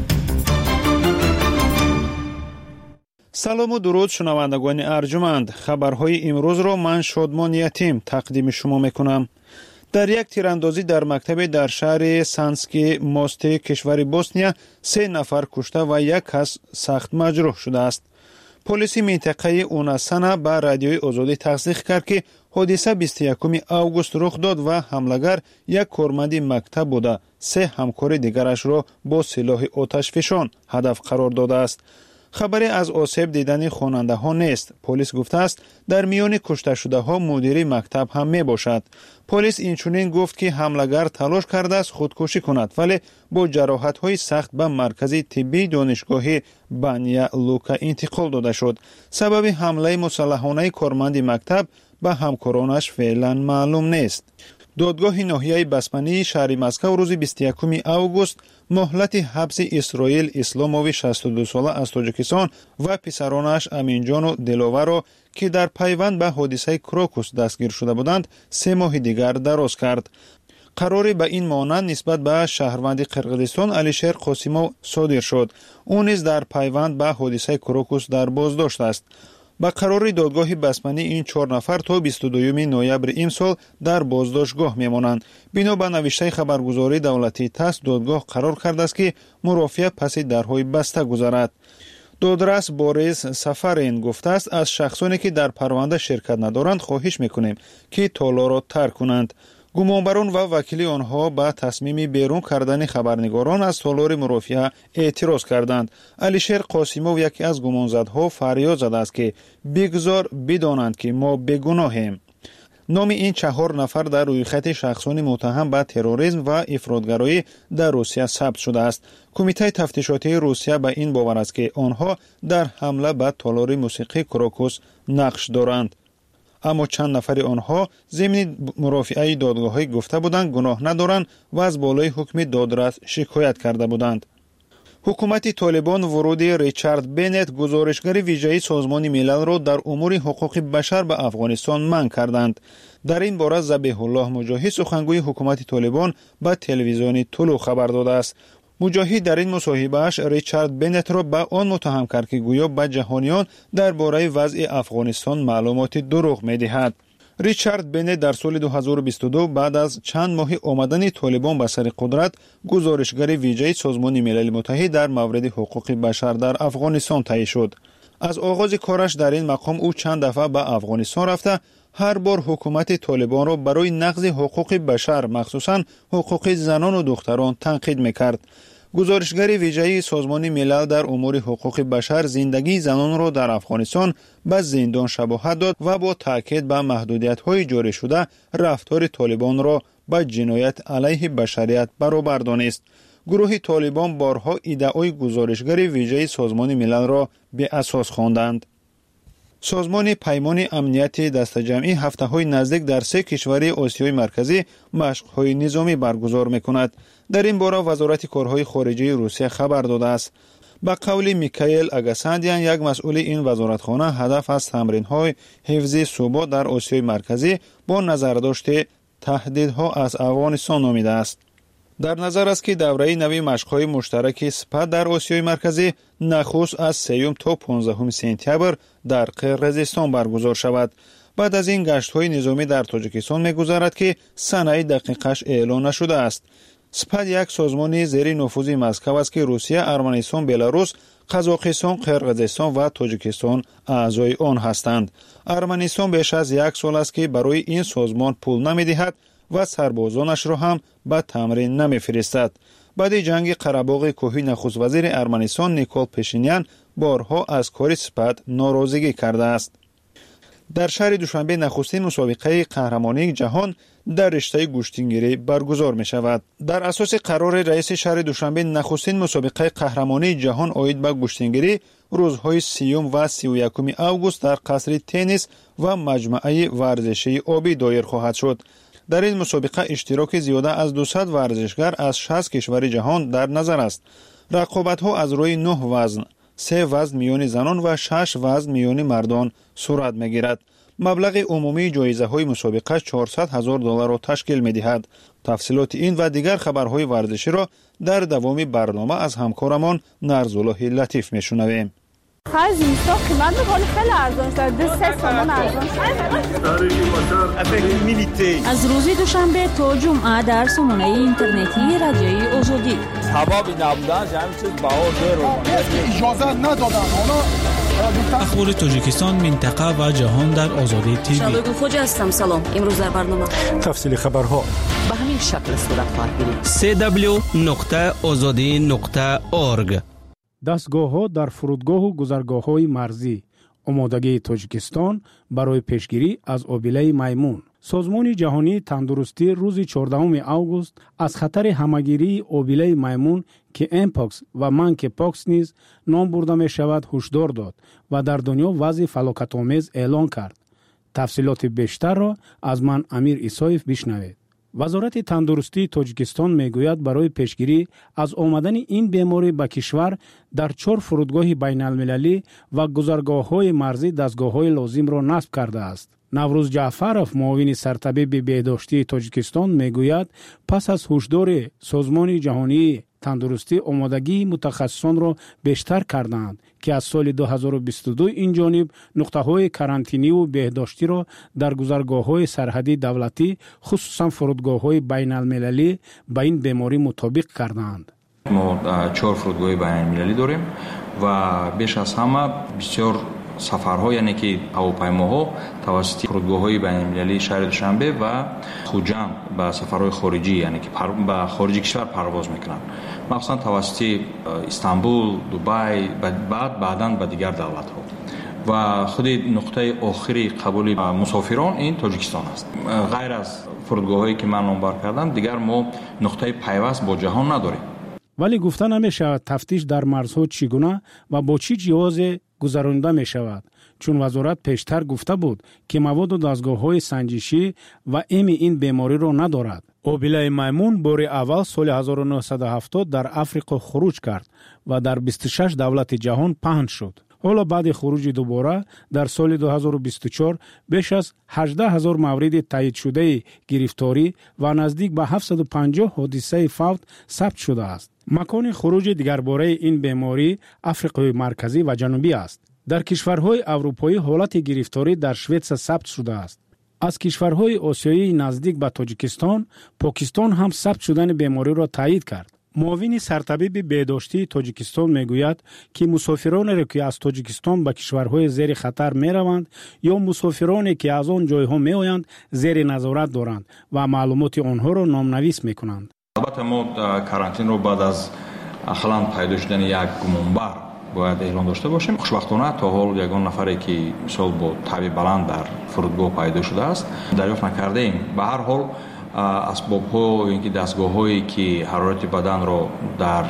سلام و درود شنوندگان ارجمند. خبرهای امروز را من شادمان یتیم تقدیم شما میکنم. در یک تیراندازی در مکتب در شهر سانسکی موستی کشور بوسنیا 3 نفر کشته و 1 کس سخت مجروح شده است. پلیس منطقه اوناسانا با رادیوی آزادی تصدیق کرد که حادثه 21 اوگوست رخ داد و حملگر یک کارمند مکتب بوده 3 همکار دیگرش را با سلاح آتشفشان هدف قرار داده است. خبری از آسیب دیدن خواننده ها نیست. پلیس گفته است در میان کشته شده ها مدیر مکتب هم می باشد. پلیس اینچنین گفت که حمله‌گر تلاش کرده است خودکشی کند ولی با جراحت های سخت به مرکز طبی دانشگاه بانیا لوکا انتقال داده شد. سبب حمله مسلحانه کارمند مکتب به همکارانش فعلا معلوم نیست. دادگاه ناحیه بسمنی شهر مسکو روز 21 اوگوست مهلت حبس اسرائیل اسلاموی 62 ساله از تاجیکستان و پسرانش امینجان و دلاور را که در پیوند به حادثه کروکوس دستگیر شده بودند 3 ماه دیگر دراز کرد. قراری به این مانند نسبت به شهروند قرقیزستان علیشیر قاسیموف صادر شد. او نیز در پیوند به حادثه کروکوس در بازداشت است. با قرار دادگاه بسمنی این 4 نفر تا 22 نوامبر امسال در بازداشتگاه میمانند. بنا به نوشته خبرگزاری دولتی تاس دادگاه قرار کرده است که مرافعه پس درهای بسته گذرد. دادرس بوریس سفارین گفته است از شخصانی که در پرونده شرکت ندارند خواهش میکنیم که تالار را ترک کنند. گمانبران و وکیل آنها به تصمیم بیرون کردن خبرنگاران از تالار مرافعه اعتراض کردند. علیشیر قاسیموف یکی از گمانزدها فریاد زده است که بگذار بدانند که ما بیگناهیم. نام این 4 نفر در روی خط شخصانی متهم به تروریسم و افراطگرایی در روسیه ثبت شده است. کمیته تفتیشاتی روسیه به این باور است که آنها در حمله به تالار موسیقی کروکوس نقش دارند. اما چند نفر آنها ضمن مرافعه دادگاه‌های گفته بودند گناه ندارند و از بالای حکم دادرس شکایت کرده بودند. حکومت طالبان ورود ریچارد بنت گزارشگر ویژه سازمان ملل را در امور حقوق بشر به افغانستان منع کردند. در این باره ذبیح الله مجاهد سخنگوی حکومت طالبان به تلویزیون طلوع خبر داده است. مجاهد در این مصاحبه‌اش ریچارد بنت را به آن متهم کرد که گویا به جهانیان درباره وضع افغانستان معلومات دروغ می‌دهد. ریچارد بنت در سال 2022 بعد از چند ماه آمدن طالبان به سر قدرت گزارشگر ویژه سازمان ملل متحد در مورد حقوق بشر در افغانستان تعیین شد. از آغاز کارش در این مقام او چند دفعه به افغانستان رفته هر بار حکومت طالبان را برای نقض حقوق بشر مخصوصاً حقوق زنان و دختران تنقید می‌کرد. گزارشگر ویژه سازمان ملل در امور حقوق بشر زندگی زنان را در افغانستان به زندان شباهت داد و با تاکید به محدودیت‌های جاری شده رفتار طالبان را با جنایت علیه بشریت برابر دانست. گروه طالبان بارها ادعای گزارشگر ویژه سازمان ملل را به اساس خواندند. سازمان پیمان امنیت دسته‌جمعی هفته‌های نزدیک در 3 کشور آسیای مرکزی مشق‌های نظامی برگزار می‌کند. در این باره وزارت کارهای خارجه روسیه خبر داده است. با قول میکائیل اگاساندیان یک مسئول این وزارتخانه هدف از تمرین‌های حفظ ثبات در آسیای مرکزی با نظرداشت تهدیدها از افغانستان نامیده است. در نظر است که دوره نوی مشق‌های مشترک سپاه در آسیای مرکزی نخست از 3 تا 15 سپتامبر در قرقیزستان برگزار شود. بعد از این گشت‌های نظامی در تاجیکستان می‌گذرد که سنه دقیقش اعلان نشده است. سپاه یک سازمان زیر نفوذ مسکو است که روسیه، ارمنستان، بلاروس، قزاقستان، قرقیزستان و تاجیکستان اعضای آن هستند. ارمنستان بیش از 1 سال است که برای این سازمان پول نمی‌دهد و سربازانش را هم به تمرین نمی‌فرستد. بعد جنگ قره‌باغ کوهی نخست وزیر ارمنستان نیکول پشینیان بارها از کار سپاه ناراضگی کرده است. در شهر دوشنبه نخستین مسابقه قهرمانی جهان در رشته گوشتینگیری برگزار می شود. در اساس قرار رئیس شهر دوشنبه نخستین مسابقه قهرمانی جهان عاید به گوشتینگیری روزهای 30 و 31 اوگوست در قصر تنیس و مجمع ورزشی آبی دایر خواهد شد. در این مسابقه اشتراک زیاده از 200 ورزشگر از 60 کشور جهان در نظر است. رقابت‌ها از روی 9 وزن، 3 وزن میان زنان و 6 وزن میان مردان صورت می‌گیرد. مبلغ عمومی جایزه‌های مسابقه $400,000 را تشکیل می‌دهد. تفصیلات این و دیگر خبرهای ورزشی را در دوام برنامه از همکارمان نرزالله لطیف می‌شنویم. خیلی اینستا قیمت بخوری خیلی ارزان شد. 3 تومان ارزان شد. از روز دوشنبه تا جمعه در سامانه اینترنتی رادیوی آزادی. سبب نبودنش همین چیز بها زیر اجازه ندادن. اخبار تاجیکستان، منطقه و جهان در آزادی تیوی. شادو خوجا هستم. سلام. امروز در برنامه تفصیل خبرها به همین شکل صورت خواهد گرفت. www.azadi.org дастгоҳҳо дар фурудгоҳу гузаргоҳҳои марзӣ, омодагии Тоҷикистон барои пешгирӣ аз обилаи маймун. созмони ҷаҳонии тандурустӣ рӯзи 14 август аз хатари ҳамагирии обилаи маймун ки мпокс ва манкипокс низ ном бурда мешавад ҳушдор дод ва дар дунё вазъи фалокатомез эълон кард. тафсилоти бештарро аз ман Амир Исоев бишнавед. вазорати тандурустии Тоҷикистон мегӯяд барои пешгирӣ аз омадани ин беморӣ ба кишвар дар 4 фурудгоҳи байналмилалӣ ва гузаргоҳҳои марзӣ дастгоҳҳои лозимро насб кардааст. наврӯз ҷаъфаров, муовини сартабиби беҳдоштии Тоҷикистон, мегӯяд пас аз ҳушдори созмони ҷаҳонии тандурустӣ омодагии мутахассисонро бештар карданд ки аз соли 2022 инҷониб нуқтаҳои карантиниву беҳдоштиро дар гузаргоҳҳои сарҳадии давлатӣ, хусусан фурудгоҳҳои байналмилалӣ ба ин беморӣ мутобиқ карданд. мо 4 фурудгоҳи байналмилалӣ дорем ва беш аз ҳама бисёр сафарҳо, яъне ки ҳавопаймоҳо тавассути фурудгоҳҳои байналмилалии шаҳри Душанбе ва Хуҷанд ба сафарҳои хориҷӣ, яъне ки ба хориҷи кишвар парвоз мекунанд, махсусан тавассути Истанбул, Дубай, баъдан ба дигар давлатҳо. ва худи нуқтаи охири қабули мусофирон ин Тоҷикистон аст. ғайр аз фурудгоҳҳое ки ман номбар кардам, дигар мо нуқтаи пайваст бо ҷаҳон надорем. вале гуфта намешавад тафтиш дар марзҳо чӣ гуна ва бо чӣ ҷиҳозе гузаронида мешавад, чун вазорат пештар гуфта буд ки маводу дастгоҳҳои санҷишӣ ва эми ин бемориро надорад. обилаи маймун бори аввал соли 1970 дар Африқа хуруҷ кард ва дар 26 давлати ҷаҳон паҳн шуд. ҳоло баъди хуруҷи дубора дар соли 2024 беш аз 18 000 мавриди таъйидшудаи гирифторӣ ва наздик ба 750 ҳодисаи фавт сабт шудааст. макони хуруҷи дигарбораи ин беморӣ Африқои марказӣ ва ҷанубӣ аст. дар кишварҳои аврупоӣ ҳолати гирифторӣ дар Шветсия сабт шудааст. аз кишварҳои осиёии наздик ба Тоҷикистон, Покистон ҳам сабт шудани бемориро таъйид кард. муовини сартабиби беҳдоштии Тоҷикистон мегӯяд ки мусофиронеро ки аз Тоҷикистон ба кишварҳои зери хатар мераванд ё мусофироне ки аз он ҷойҳо меоянд зери назорат доранд ва маълумоти онҳоро номнавис мекунанд. албатта мо карантинро баъд аз ахлан пайдо шудани як гумонбар бояд эълон дошта бошем. хушбахтона то ҳол ягон нафаре ки мисол бо таби баланд дар фурудгоҳ пайдо шудааст дарёфт накардаем. ба ҳар ҳол асбобҳо ин ки дастгоҳҳое ки ҳарорати баданро дар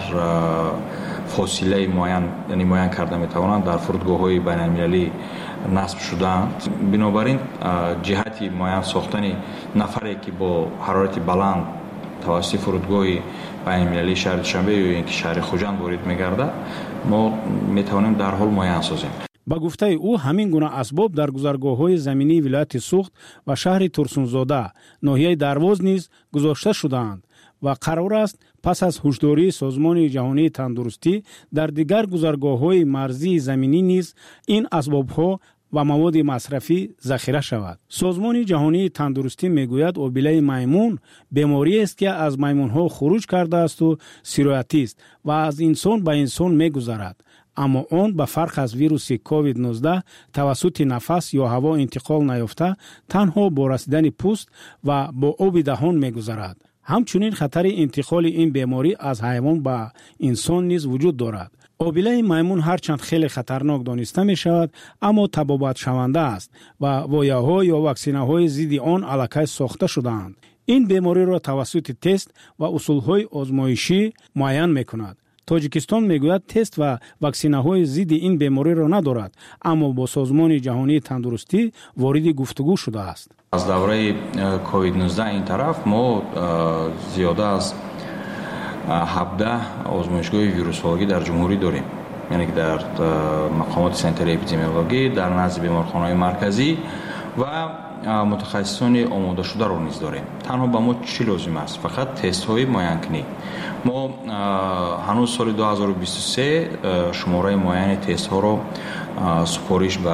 фосилаи муайян, яъне муайян карда метавонанд дар фурудгоҳҳои байналмилалӣ насб шудаанд. бинобар ин ҷиҳати муайян сохтани нафаре ки бо ҳарорати баланд тавассути фурудгоҳи байналмилалии шаҳри Душанбе ё ин ки шаҳри Хуҷанд ворид мегардад, мо метавонем дарҳол муайян созем. ба гуфтаи ӯ ҳамин гуна асбоб дар гузаргоҳҳои заминии вилояти Суғд ва шаҳри Турсунзода, ноҳияи Дарвоз низ гузошта шудаанд ва қарор аст пас аз ҳушдории Созмони ҷаҳонии тандурустӣ дар дигар гузаргоҳҳои марзии заминӣ низ ин асбобҳо ва маводи масрафӣ захира шавад. Созмони ҷаҳонии тандурустӣ мегӯяд обилаи маймун бемориест ки аз маймунҳо хуруҷ кардаасту сироятист ва аз инсон ба инсон мегузарад. аммо он ба фарқ аз вируси COVID-19 тавассути нафас ё ҳаво интиқол наёфта танҳо бо расидани пӯст ва бо оби даҳон мегузарад. ҳамчунин хатари интиқоли ин беморӣ аз ҳайвон ба инсон низ вуҷуд дорад. обилаи маймун ҳарчанд хеле хатарнок дониста мешавад, аммо табобатшаванда аст ва вояҳо ё ваксинаҳои зидди он аллакай сохта шудаанд. ин бемориро тавассути тест ва усулҳои озмоишӣ муайян мекунад. Тоҷикистон мегӯяд тест ва ваксинаҳои зидди ин бемориро надорад, аммо бо Созмони ҷаҳонии тандурустӣ вориди гуфтугӯ шудааст. аз давраи COVID-19 ин тараф мо зиёда аз 17 озмоишгоҳи вирусологӣ дар ҷумҳурӣ дорем, яъне ки дар мақомоти санитарияи эпидемиологӣ, дар назди беморхонаҳои марказӣ ва мутахассисони омодашударо низ дорем. танҳо ба мо чӣ лозим аст? фақат тестҳои муайянкунӣ. мо ҳанӯз соли 2023 шумораи муайяни тестҳоро супориш ба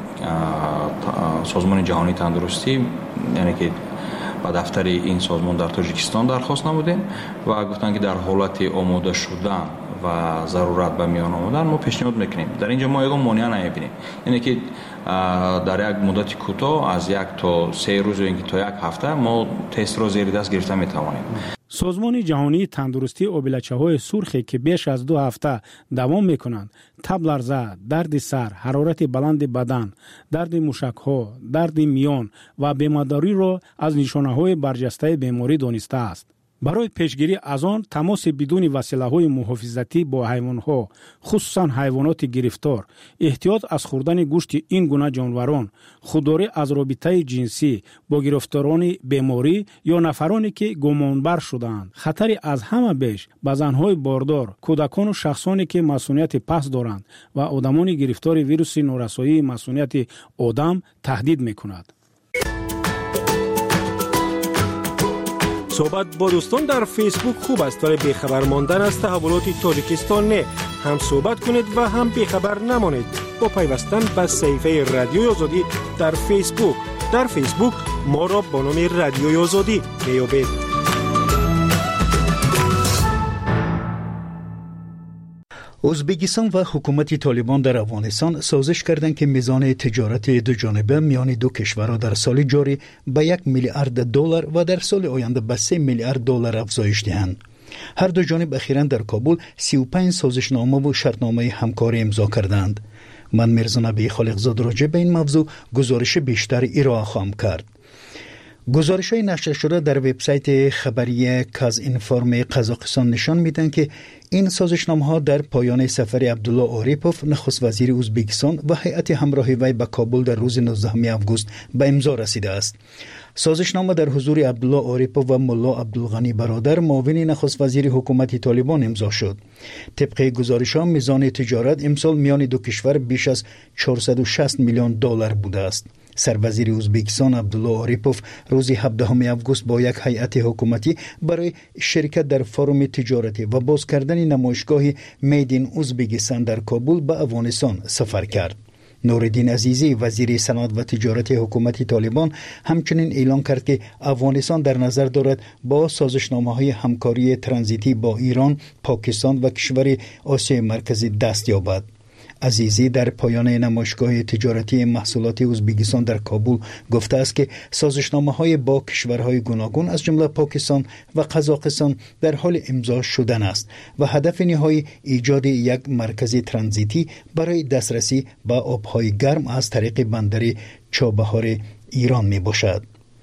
Созмони ҷаҳонии тандурустӣ, яъне ки ба дафтари ин созмон дар Тоҷикистон дархост намудем ва гуфтанд ки дар ҳолати омода шудан ва зарурат ба миён омадан мо пешниҳод мекунем. дар ин ҷо мо ягон монеа намебинем, яъне ки дар як муддати кӯтоҳ аз 1 то 3 рӯз ё ин ки то 1 ҳафта мо тестро зери даст гирифта метавонем. سازمان جهانی تندرستی آبله‌چه‌های سرخی که بیش از 2 هفته دوام می‌کنند، تب لرزه، درد سر، حرارت بلند بدن، درد موشک‌ها، درد میان و بیمارداری را از نشانه‌های برجسته بیماری دانسته است. برای پیشگیری از آن تماس بدون وسیله‌های محافظتی با حیوانات، خصوصا حیوانات گرفتار، احتیاط از خوردن گوشت این گونه جانوران، خودداری از رابطه جنسی با گرفتاران بیماری یا نفرانی که گمانبر شدند، خطری از همه بیش به زن‌های باردار، کودکان و شخصانی که مسئولیت پس دارند و آدمان گرفتار ویروس نورسایی مسئولیت آدم تهدید می‌کند. صحبت با دوستان در فیسبوک خوب است ولی بیخبر ماندن از تحولات تاجیکستان نه. هم صحبت کنید و هم بیخبر نمانید با پیوستن به صفحه رادیوی آزادی در فیسبوک. در فیسبوک ما را با نام رادیوی آزادی بیابید. ازبکستان و حکومت طالبان در افغانستان سازش کردند که میزان تجارت دو جانبه میان دو کشورها در سال جاری به 1 میلیارد دلار و در سال آینده به 3 میلیارد دلار افزایش دهند. هر دو جانب اخیراً در کابل 35 سازشنامه و شرطنامه همکاری امضا کردند. من میرزا نبی خالقزاد راجع به این موضوع گزارش بیشتر ارائه خواهم کرد. گزارش‌های نشر شده در وبسایت خبری کازینفورم قزاقستان نشان میدن که این سازشنامه‌ها در پایان سفر عبدالله آریپوف نخست وزیر ازبکستان و هیئت همراه وی به کابل در روز 19 آگوست به امضا رسیده است. سازشنامه در حضور عبدالله آریپوف و ملا عبدالغنی برادر معاون نخست وزیر حکومت طالبان امضا شد. طبق گزارش‌ها میزان تجارت امسال میان دو کشور بیش از 460 میلیون دلار بوده است. سروزیر ازبکستان عبدالله آریپوف روز 17 آگوست با یک هیئت حکومتی برای شرکت در فروم تجارتی و باز کردن نمایشگاه میدین ازبکستان در کابل به افغانستان سفر کرد. نوردین عزیزی وزیر صنعت و تجارت حکومت طالبان همچنین اعلام کرد که افغانستان در نظر دارد با سازشنامه‌های همکاری ترانزیتی با ایران، پاکستان و کشور آسیای مرکزی دست یابد. عزیزی در پایان نمایشگاه تجارتی محصولات ازبکستان در کابل گفته است که سازشنامه‌های با کشورهای گوناگون از جمله پاکستان و قزاقستان در حال امضا شدن است و هدف نهایی ایجاد یک مرکز ترانزیتی برای دسترسی به آبهای گرم از طریق بندر چابهار ایران می باشد.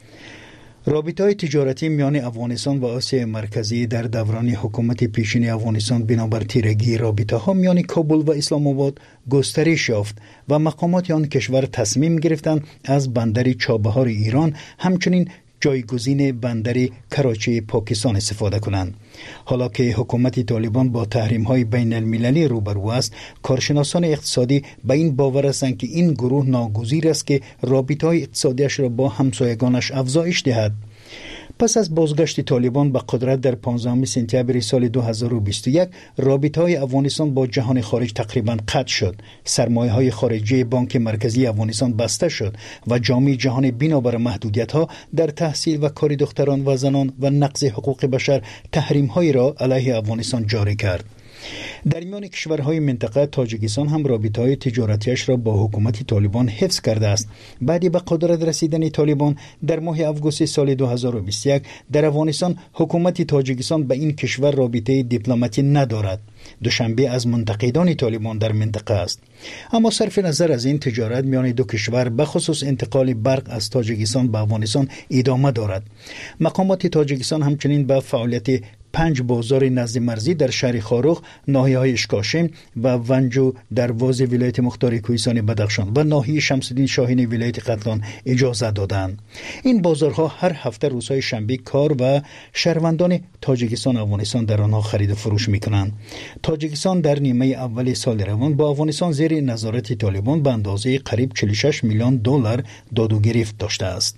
رابطه‌های تجارتی میان افغانستان و آسیای مرکزی در دوران حکومت پیشین افغانستان بنابر تیرگی رابطه‌ها میان کابل و اسلام آباد گسترش یافت و مقامات آن کشور تصمیم گرفتند از بندر چابهار ایران همچنین جایگزین بندر کراچی پاکستان استفاده کنند. حالا که حکومت طالبان با تحریم‌های بین المللی روبرو است، کارشناسان اقتصادی به این باور هستند که این گروه ناگزیر است که رابطه‌های اقتصادیش را با همسایگانش افزایش دهد. پس از بازگشت طالبان به قدرت در 15 سپتامبر سال 2021 رابطه‌های افغانستان با جهان خارج تقریباً قطع شد. سرمایه‌های خارجی بانک مرکزی افغانستان بسته شد و جامعه جهانی بنابر محدودیت‌ها در تحصیل و کار دختران و زنان و نقض حقوق بشر تحریم‌هایی را علیه افغانستان جاری کرد. در میان کشورهای منطقه تاجیکستان هم رابطه‌های تجارتیش را با حکومت طالبان حفظ کرده است. بعد به قدرت رسیدن طالبان در ماه آگوست سال 2021 در افغانستان حکومت تاجیکستان به این کشور رابطه دیپلماتی ندارد. دوشنبه از منتقدان طالبان در منطقه است. اما صرف نظر از این تجارت میان دو کشور به خصوص انتقال برق از تاجیکستان به افغانستان ادامه دارد. مقامات تاجیکستان همچنین به فعالیت 5 بازار نزد مرزی در شهر خاروخ، ناحیه‌های اشکاشم و ونجو در واز ولایت مختار کوهستان بدخشان و ناحیه شمس‌الدین شاهین ولایت قتلان اجازه دادند. این بازارها هر هفته روزهای شنبه کار و شهروندان تاجیکستان افغانستان در آنها خرید و فروش می‌کنند. تاجیکستان در نیمه اول سال روان با افغانستان زیر نظارت طالبان به اندازه قریب 46 میلیون دلار داد و گرفت داشته است.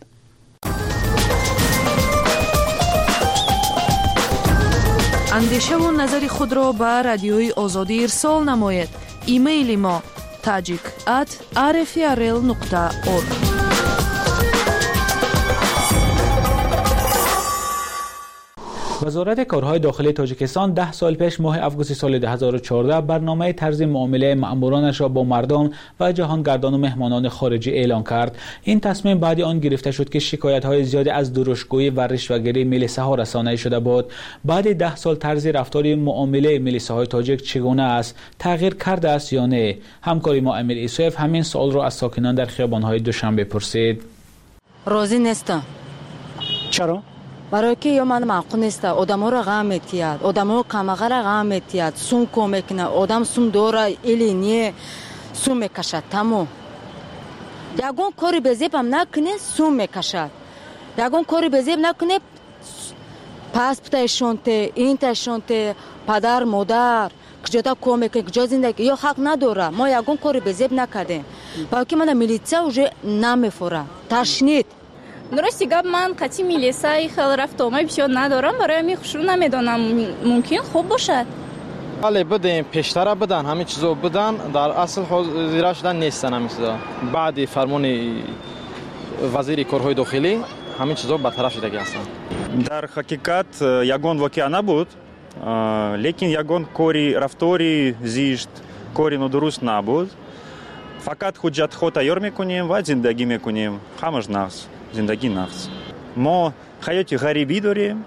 اندیشه و نظر خود را به رادیوی آزادی ارسال نماید. ایمیل ما tajik@rfrl.org. وزارت کارهای داخلی تاجیکستان 10 سال پیش ماه آگوست سال 2014 برنامه طرز معامله مأمورانش را با مردم و جهانگردان و مهمانان خارجی اعلان کرد. این تصمیم بعد آن گرفته شد که شکایت‌های زیادی از درشتگویی و رشوه‌گیری ملیسه‌ها رسانه‌ای شده بود. بعد 10 سال طرز رفتار معامله ملیسه‌های تاجیک چگونه است؟ تغییر کرده است یا نه؟ همکاری ما امیر ایسوف همین سوال را از ساکنان در خیابان‌های دوشنبه پرسید. راضی نیستم. چرا؟ برای که یا من معقول نیست آدم‌ها را غم می‌تید، آدم‌ها کماغه را غم می‌تید، سوم کم میکنه، آدم سوم داره ایلینی سوم میکشد تمام. یگون کاری بزیب هم نکنه سوم میکشد. یگون کاری بزیب نکنه پاسپورت ایشونته، این ایشونته، پدر مادر کجا کم میکنه، کجا زندگی یا حق نداره. ما یگون کاری بزیب نکردیم. برای که من میلیتسا уже نمیفوره. تشنید درستی گپ من قطعی میلیسای خیلی رفت آمای بسیار ندارم برای می خوشرو نمیدانم ممکن خوب باشد. بله بدیم پیشتر بدن همه چیزو بدن در اصل حاضر شدن نیستن همین چیزا. بعد فرمان وزیر کارهای داخلی همین چیزا برطرف شده هستن. در حقیقت یگان واقعا نبود لیکن یگان کاری رفتاری زیشت کاری ندرست نبود. فقط حجت خود تیار میکنیم و زندگی میکنیم همش نقص زندگی نقص. ما حیات غریبی داریم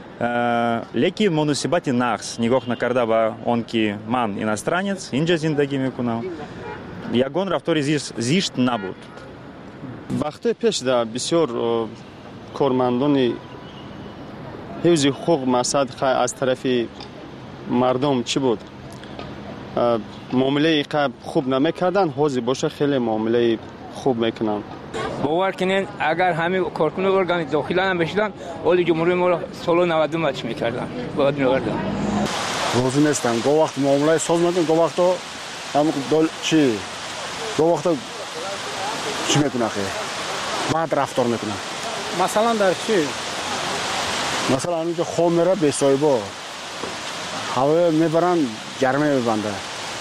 لیکن مناسبت نقص نگاه نکرده به آن که من اینسترانець اینجا زندگی میکنم. یگان رفتاری زیشت نبود. وقتی پیش در بسیار کارمندان حفظ حقوق مقصد از طرف مردم چی بود؟ معامله خوب نمیکردن، حاضر باشه خیلی معامله خوب میکنن. باور کنین اگر همه کارکنان ارگان داخلی هم بشدن اولی جمهوری ما را سال 92 مچ میکردن باید میوردن. روزی نیستم گاه وقت معامله ساز میکنن گاه وقت هم چی گاه وقت چی میکنن خیلی بعد رفتار میکنن. مثلا در چی؟ مثلا اینجا خواب میره به صاحبا هوا میبرن گرمه میبنده.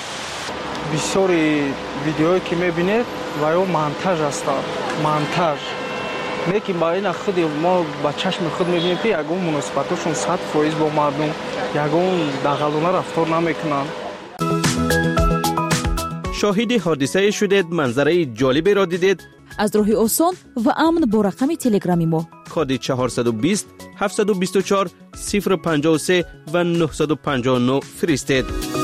بسیاری ویدیویی که میبینید و یا منتاژ است. منتاژ لیکن با این خود ما با چشم خود میبینیم که یگون مناسبتشون 100% با مردم یگون دغلانه رفتار نمیکنن. شاهد حادثه شدید، منظره جالبی را دیدید؟ از راه آسان و امن با رقم تلگرامی ما کد 420 724 053 و 959 فرستید.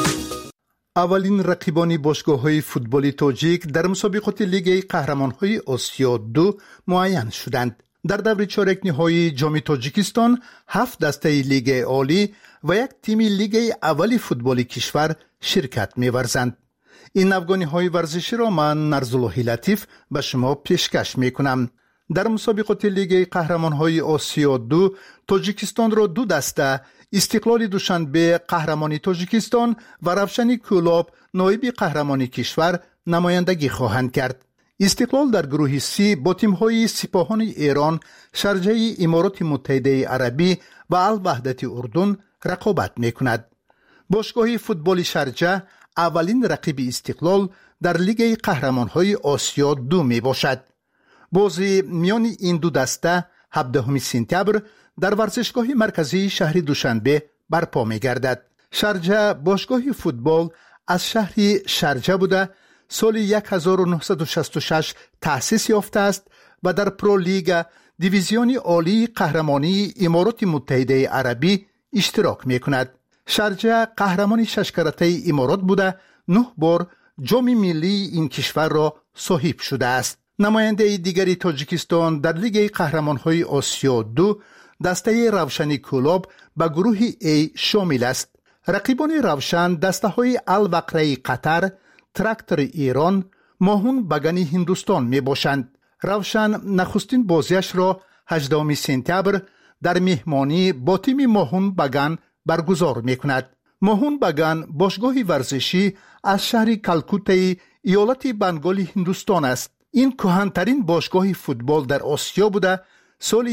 اولین رقیبان باشگاه‌های فوتبالی تاجیک در مسابقات لیگ قهرمان‌های آسیا 2 معین شدند. در دور چهارک نهایی جام تاجیکستان 7 دسته لیگ عالی و یک تیم لیگ اولی فوتبالی کشور شرکت می‌ورزند. این افغانی‌های ورزشی را من نرزالله لطیف به شما پیشکش می‌کنم. در مسابقات لیگ قهرمان‌های آسیا 2 تاجیکستان را 2 دسته استقلال دوشنبه قهرمانی تاجیکستان و روشن کولاب نایب قهرمانی کشور نمایندگی خواهند کرد. استقلال در گروه سی با تیم‌های سپاهان ایران، شارجه امارات متحده عربی و الوحدت اردن رقابت می‌کند. باشگاه فوتبال شارجه اولین رقیب استقلال در لیگ قهرمان‌های آسیا 2 میباشد. بازی میان این 2 دسته 17 سپتامبر در ورزشگاه مرکزی شهر دوشنبه برپا می‌گردد. شارجه باشگاه فوتبال از شهر شارجه بوده سال 1966 تأسیس یافته است و در پرو لیگ دیویزیون عالی قهرمانی امارات متحده عربی اشتراک می‌کند. شارجه قهرمان 6 کرته امارات بوده 9 بار جام ملی این کشور را صاحب شده است. نماینده دیگری تاجیکستان در لیگ قهرمان‌های آسیا 2 دسته روشن کولاب به گروه A شامل است. رقیبان روشن دسته‌های الوقره قطر، تراکتور ایران، ماهون بگن هندوستان می باشند. روشن نخستین بازیش را 18 سپتامبر در مهمانی با تیم ماهون بگن برگزار می کند. ماهون بگن باشگاه ورزشی از شهر کلکوته ایالت بنگال هندوستان است. این کهن‌ترین باشگاه فوتبال در آسیا بوده سال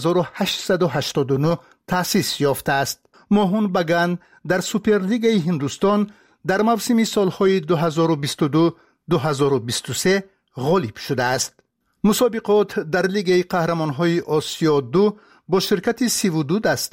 1889 تأسیس یافته است. ماهون بگن در سوپرلیگ هندوستان در موسم سالهای 2022-2023 غالب شده است. مسابقات در لیگ قهرمان‌های آسیا 2 با شرکت 32 دسته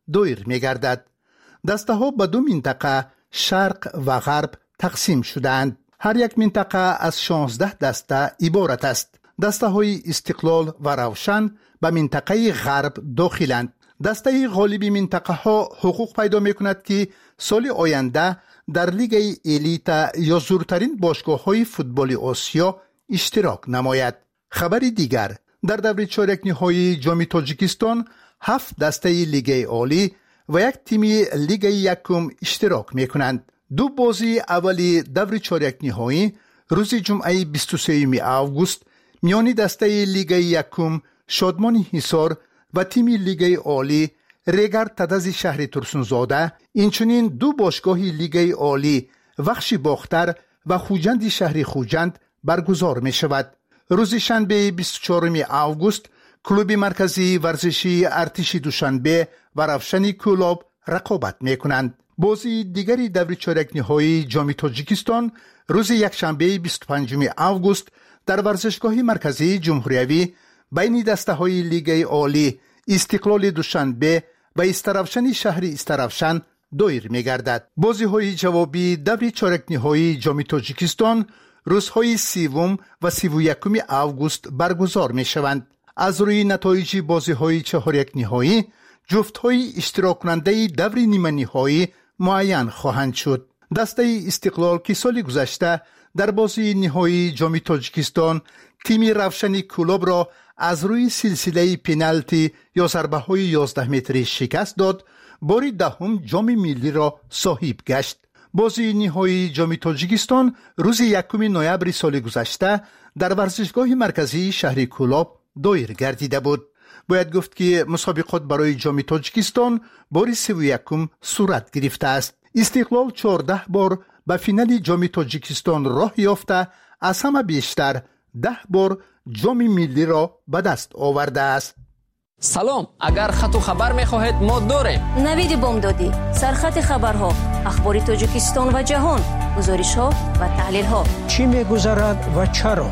دایر می‌گردد. دسته‌ها به دو منطقه شرق و غرب تقسیم شدند. هر یک منطقه از 16 دسته عبارت است. دسته‌های استقلال و روشن به منطقه غرب داخلند. دسته غالب منطقه ها حقوق پیدا می‌کند که سال آینده در لیگ الیت یا زورترین باشگاه های فوتبال آسیا اشتراک نماید. خبر دیگر، در دور چهارک نهایی جام تاجیکستان 7 دسته لیگ عالی و یک تیم لیگ یکم اشتراک می‌کنند. دو بازی اولی دور چهارک نهایی روز جمعه 23 آگوست میان دسته لیگ یکم شادمان حصار و تیم لیگ عالی ریگر تدز شهر ترسونزاده، اینچنین دو باشگاه لیگ عالی وخش باختر و خوجند شهر خوجند برگزار می شود. روز شنبه 24 آگوست کلوب مرکزی ورزشی ارتش دوشنبه و روشن کلوب رقابت می کنند. بازی دیگری دور چهارک نهایی جام تاجیکستان روز یکشنبه 25 آگوست در ورزشگاه مرکزی جمهوریوی بین دسته های لیگ عالی استقلال دوشنبه و استرافشن شهر استرافشن دایر می گردد. بازی های جوابی دور چهارک نهایی جام تاجیکستان روزهای 30 و 31 آگوست برگزار می شوند. از روی نتایج بازی های چهارک نهایی جفت های اشتراک کننده دور نیمه نهایی معین خواهند شد. دسته استقلال که سال گذشته در بازی نهایی جام تاجیکستان تیم روشن کلوب را از روی سلسله پنالتی یا ضربه های 11 متری شکست داد، بار دهم جام ملی را صاحب گشت. بازی نهایی جام تاجیکستان روز 1 نوامبر سال گذشته در ورزشگاه مرکزی شهر کلوب دایر گردیده بود. باید گفت که مسابقات برای جام تاجیکستان بار 31 صورت گرفته است. استقلال 14 بار به فینال جام تاجیکستان راه یافته، از همه بیشتر 10 بار جام ملی را به دست آورده است. سلام، اگر خط و خبر می‌خواهید ما داریم. نوید بامدادی، سرخط خبرها، اخبار تاجیکستان و جهان، گزارش‌ها و تحلیل‌ها. چی می‌گذرد و چرا؟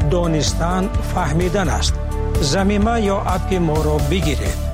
دانستن فهمیدن است. زمینه یا اپ ما را بگیرید.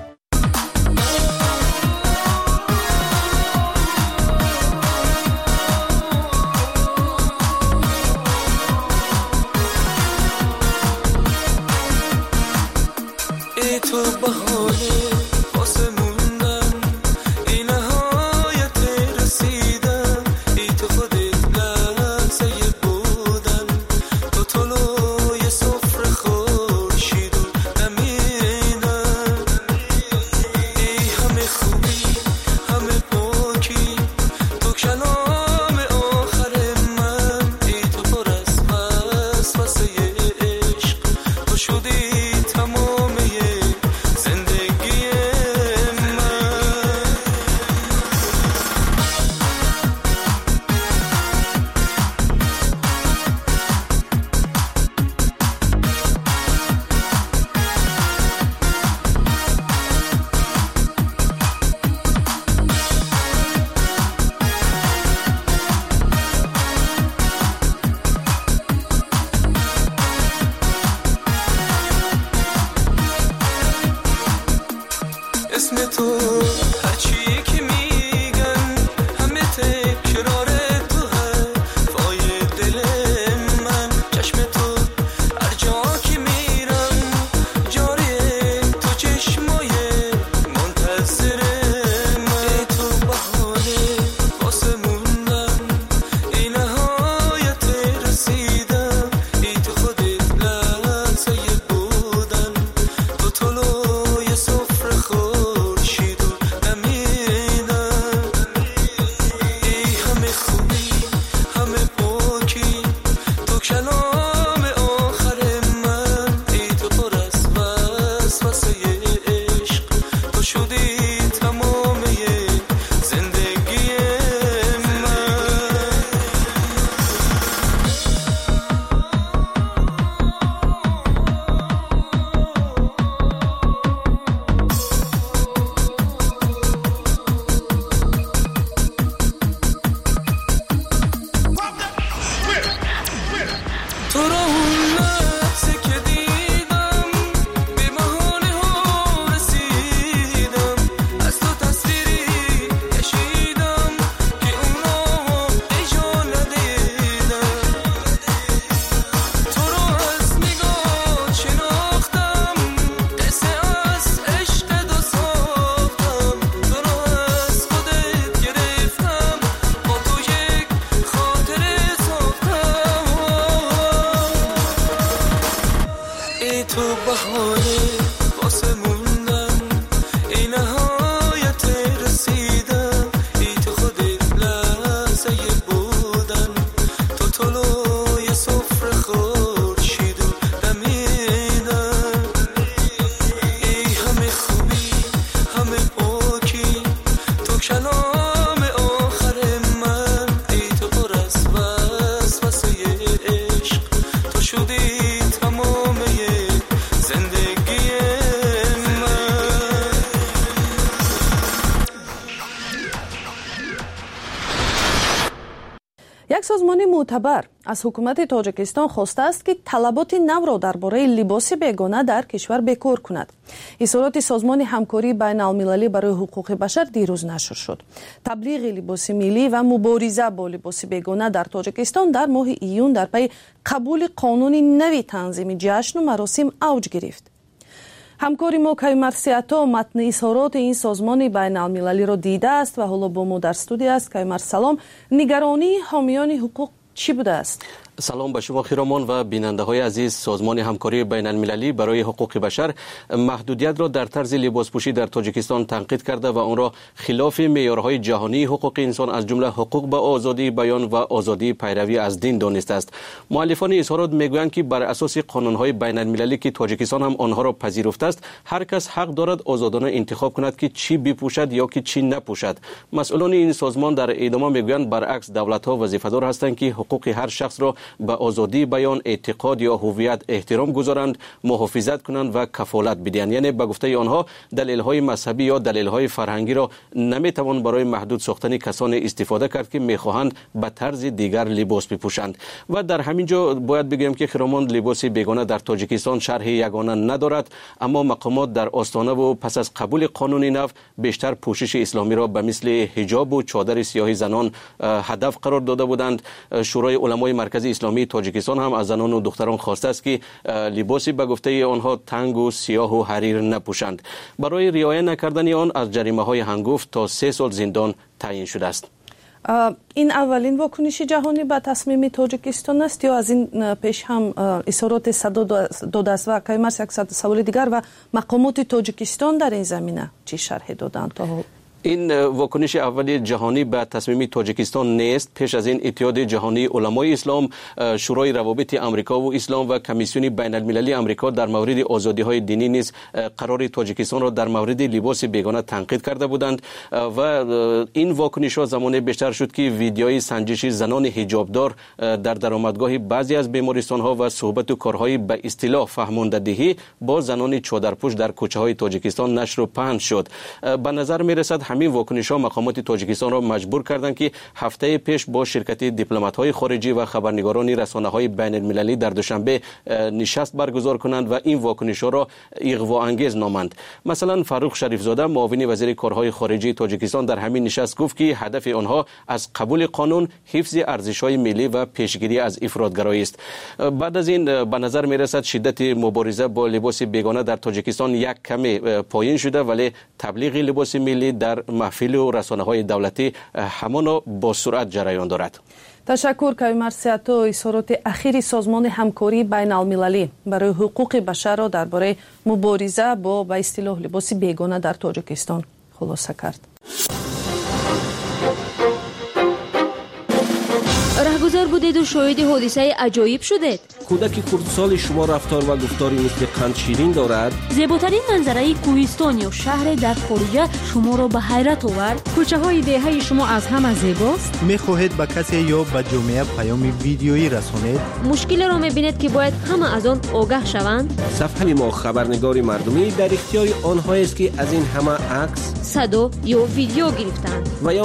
یک سازمان معتبر از حکومت تاجیکستان خواسته است که طلبات نو را درباره لباس بیگانه در کشور بکار کند. اظهارات سازمان همکاری بین المللی برای حقوق بشر دیروز نشر شد. تبلیغ لباس ملی و مبارزه با لباس بیگانه در تاجیکستان در ماه ایون در پی قبول قانون نوی تنظیم جشن و مراسم اوج گرفت. همکاری ما کیمر سیاتا متن اظهارات این سازمان بین المللی را دیده است و حالا با ما در استودیو است. کیمر سلام، نگرانی حامیان حقوق چی بوده است؟ سلام به شما خیرامان و بیننده های عزیز. سازمان همکاری بین المللی برای حقوق بشر محدودیت را در طرز لباسپوشی در تاجیکستان تنقید کرده و آن را خلاف معیارهای جهانی حقوق انسان از جمله حقوق به آزادی بیان و آزادی پیروی از دین دانسته است. مؤلفان اظهارات میگویند که بر اساس قانونهای بین المللی که تاجیکستان هم آنها را پذیرفته است، هر کس حق دارد آزادانه انتخاب کند که چی بپوشد یا که چی نپوشد. مسئولان این سازمان در ادامه میگویند برعکس دولت‌ها وظیفه‌دار هستند که حقوق هر شخص را به آزادی بیان، اعتقاد یا هویت احترام گذارند، محافظت کنند و کفالت بدهند. یعنی به گفته آنها دلایل‌های مذهبی یا دلایل‌های فرهنگی را نمیتوان برای محدود ساختن کسانی استفاده کرد که میخواهند به طرز دیگر لباس بپوشند. و در همین جا باید بگویم که خیرامان لباس بیگانه در تاجیکستان شرح یگانه ندارد، اما مقامات در آستانه و پس از قبول قانون نو بیشتر پوشش اسلامی را به مثل حجاب و چادر سیاه زنان هدف قرار داده بودند. شورای علمای مرکزی اسلامی تاجیکستان هم از زنان و دختران خواسته است که لباسی به گفته آنها تنگ و سیاه و حریر نپوشند. برای رعایت نکردن آن از جریمه‌های هنگفت تا 3 سال زندان تعیین شده است. این اولین واکنش جهانی به تصمیم تاجیکستان است یا از این پیش هم اظهارات صدا داده است؟ و کیمر یک سوال دیگر، و مقامات تاجیکستان در این زمینه چی شرح دادند تا حال؟ این واکنش اولی جهانی به تصمیم تاجیکستان نیست. پیش از این اتحاد جهانی علمای اسلام، شورای روابط آمریکا و اسلام و کمیسیون بین المللی آمریکا در مورد آزادی‌های دینی نیز قرار تاجیکستان را در مورد لباس بیگانه تنقید کرده بودند و این واکنش‌ها زمان بیشتر شد که ویدیوهای سنجش زنان حجابدار در درآمدگاه بعضی از بیمارستان‌ها و صحبت و کارهای به اصطلاح فهمانده‌دهی با زنان چادرپوش در کوچه‌های تاجیکستان نشر و پخش شد. به نظر می‌رسد همین واکنش‌ها مقامات تاجیکستان را مجبور کردند که هفته پیش با شرکت دیپلمات‌های خارجی و خبرنگاران رسانه‌های بین المللی در دوشنبه نشست برگزار کنند و این واکنش‌ها را اغوا‌انگیز نامند. مثلا فاروق شریفزاده معاون وزیر کارهای خارجی تاجیکستان در همین نشست گفت که هدف آنها از قبول قانون حفظ ارزش‌های ملی و پیشگیری از افراط‌گرایی است. بعد از این به نظر می‌رسد شدت مبارزه با لباس بیگانه در تاجیکستان یک کمی پایین شده، ولی تبلیغ لباس ملی در محفل و رسانه‌های دولتی همان با سرعت جریان دارد. تشکر کیمر سیاتا. اظهارات اخیر سازمان همکاری بین المللی برای حقوق بشر را درباره مبارزه با به اصطلاح لباس بیگانه در تاجیکستان خلاصه کرد. رهگذر بودید و شاهد حادثه عجایب شدید. کودک خردسال شما رفتار و گفتاری مثل قند شیرین دارد. زیباترین منظره کوهستان یا شهر در خارج شما را به حیرت آورد. کوچه های دهه شما از همه زیباست. میخواهید به کسی یا به جامعه پیام ویدیویی رسانید؟ مشکل را میبینید که باید همه از آن آگاه شوند. صفحه ما خبرنگار مردمی در اختیار آنها است که از این همه عکس، صدا یا ویدیو گرفتند و یا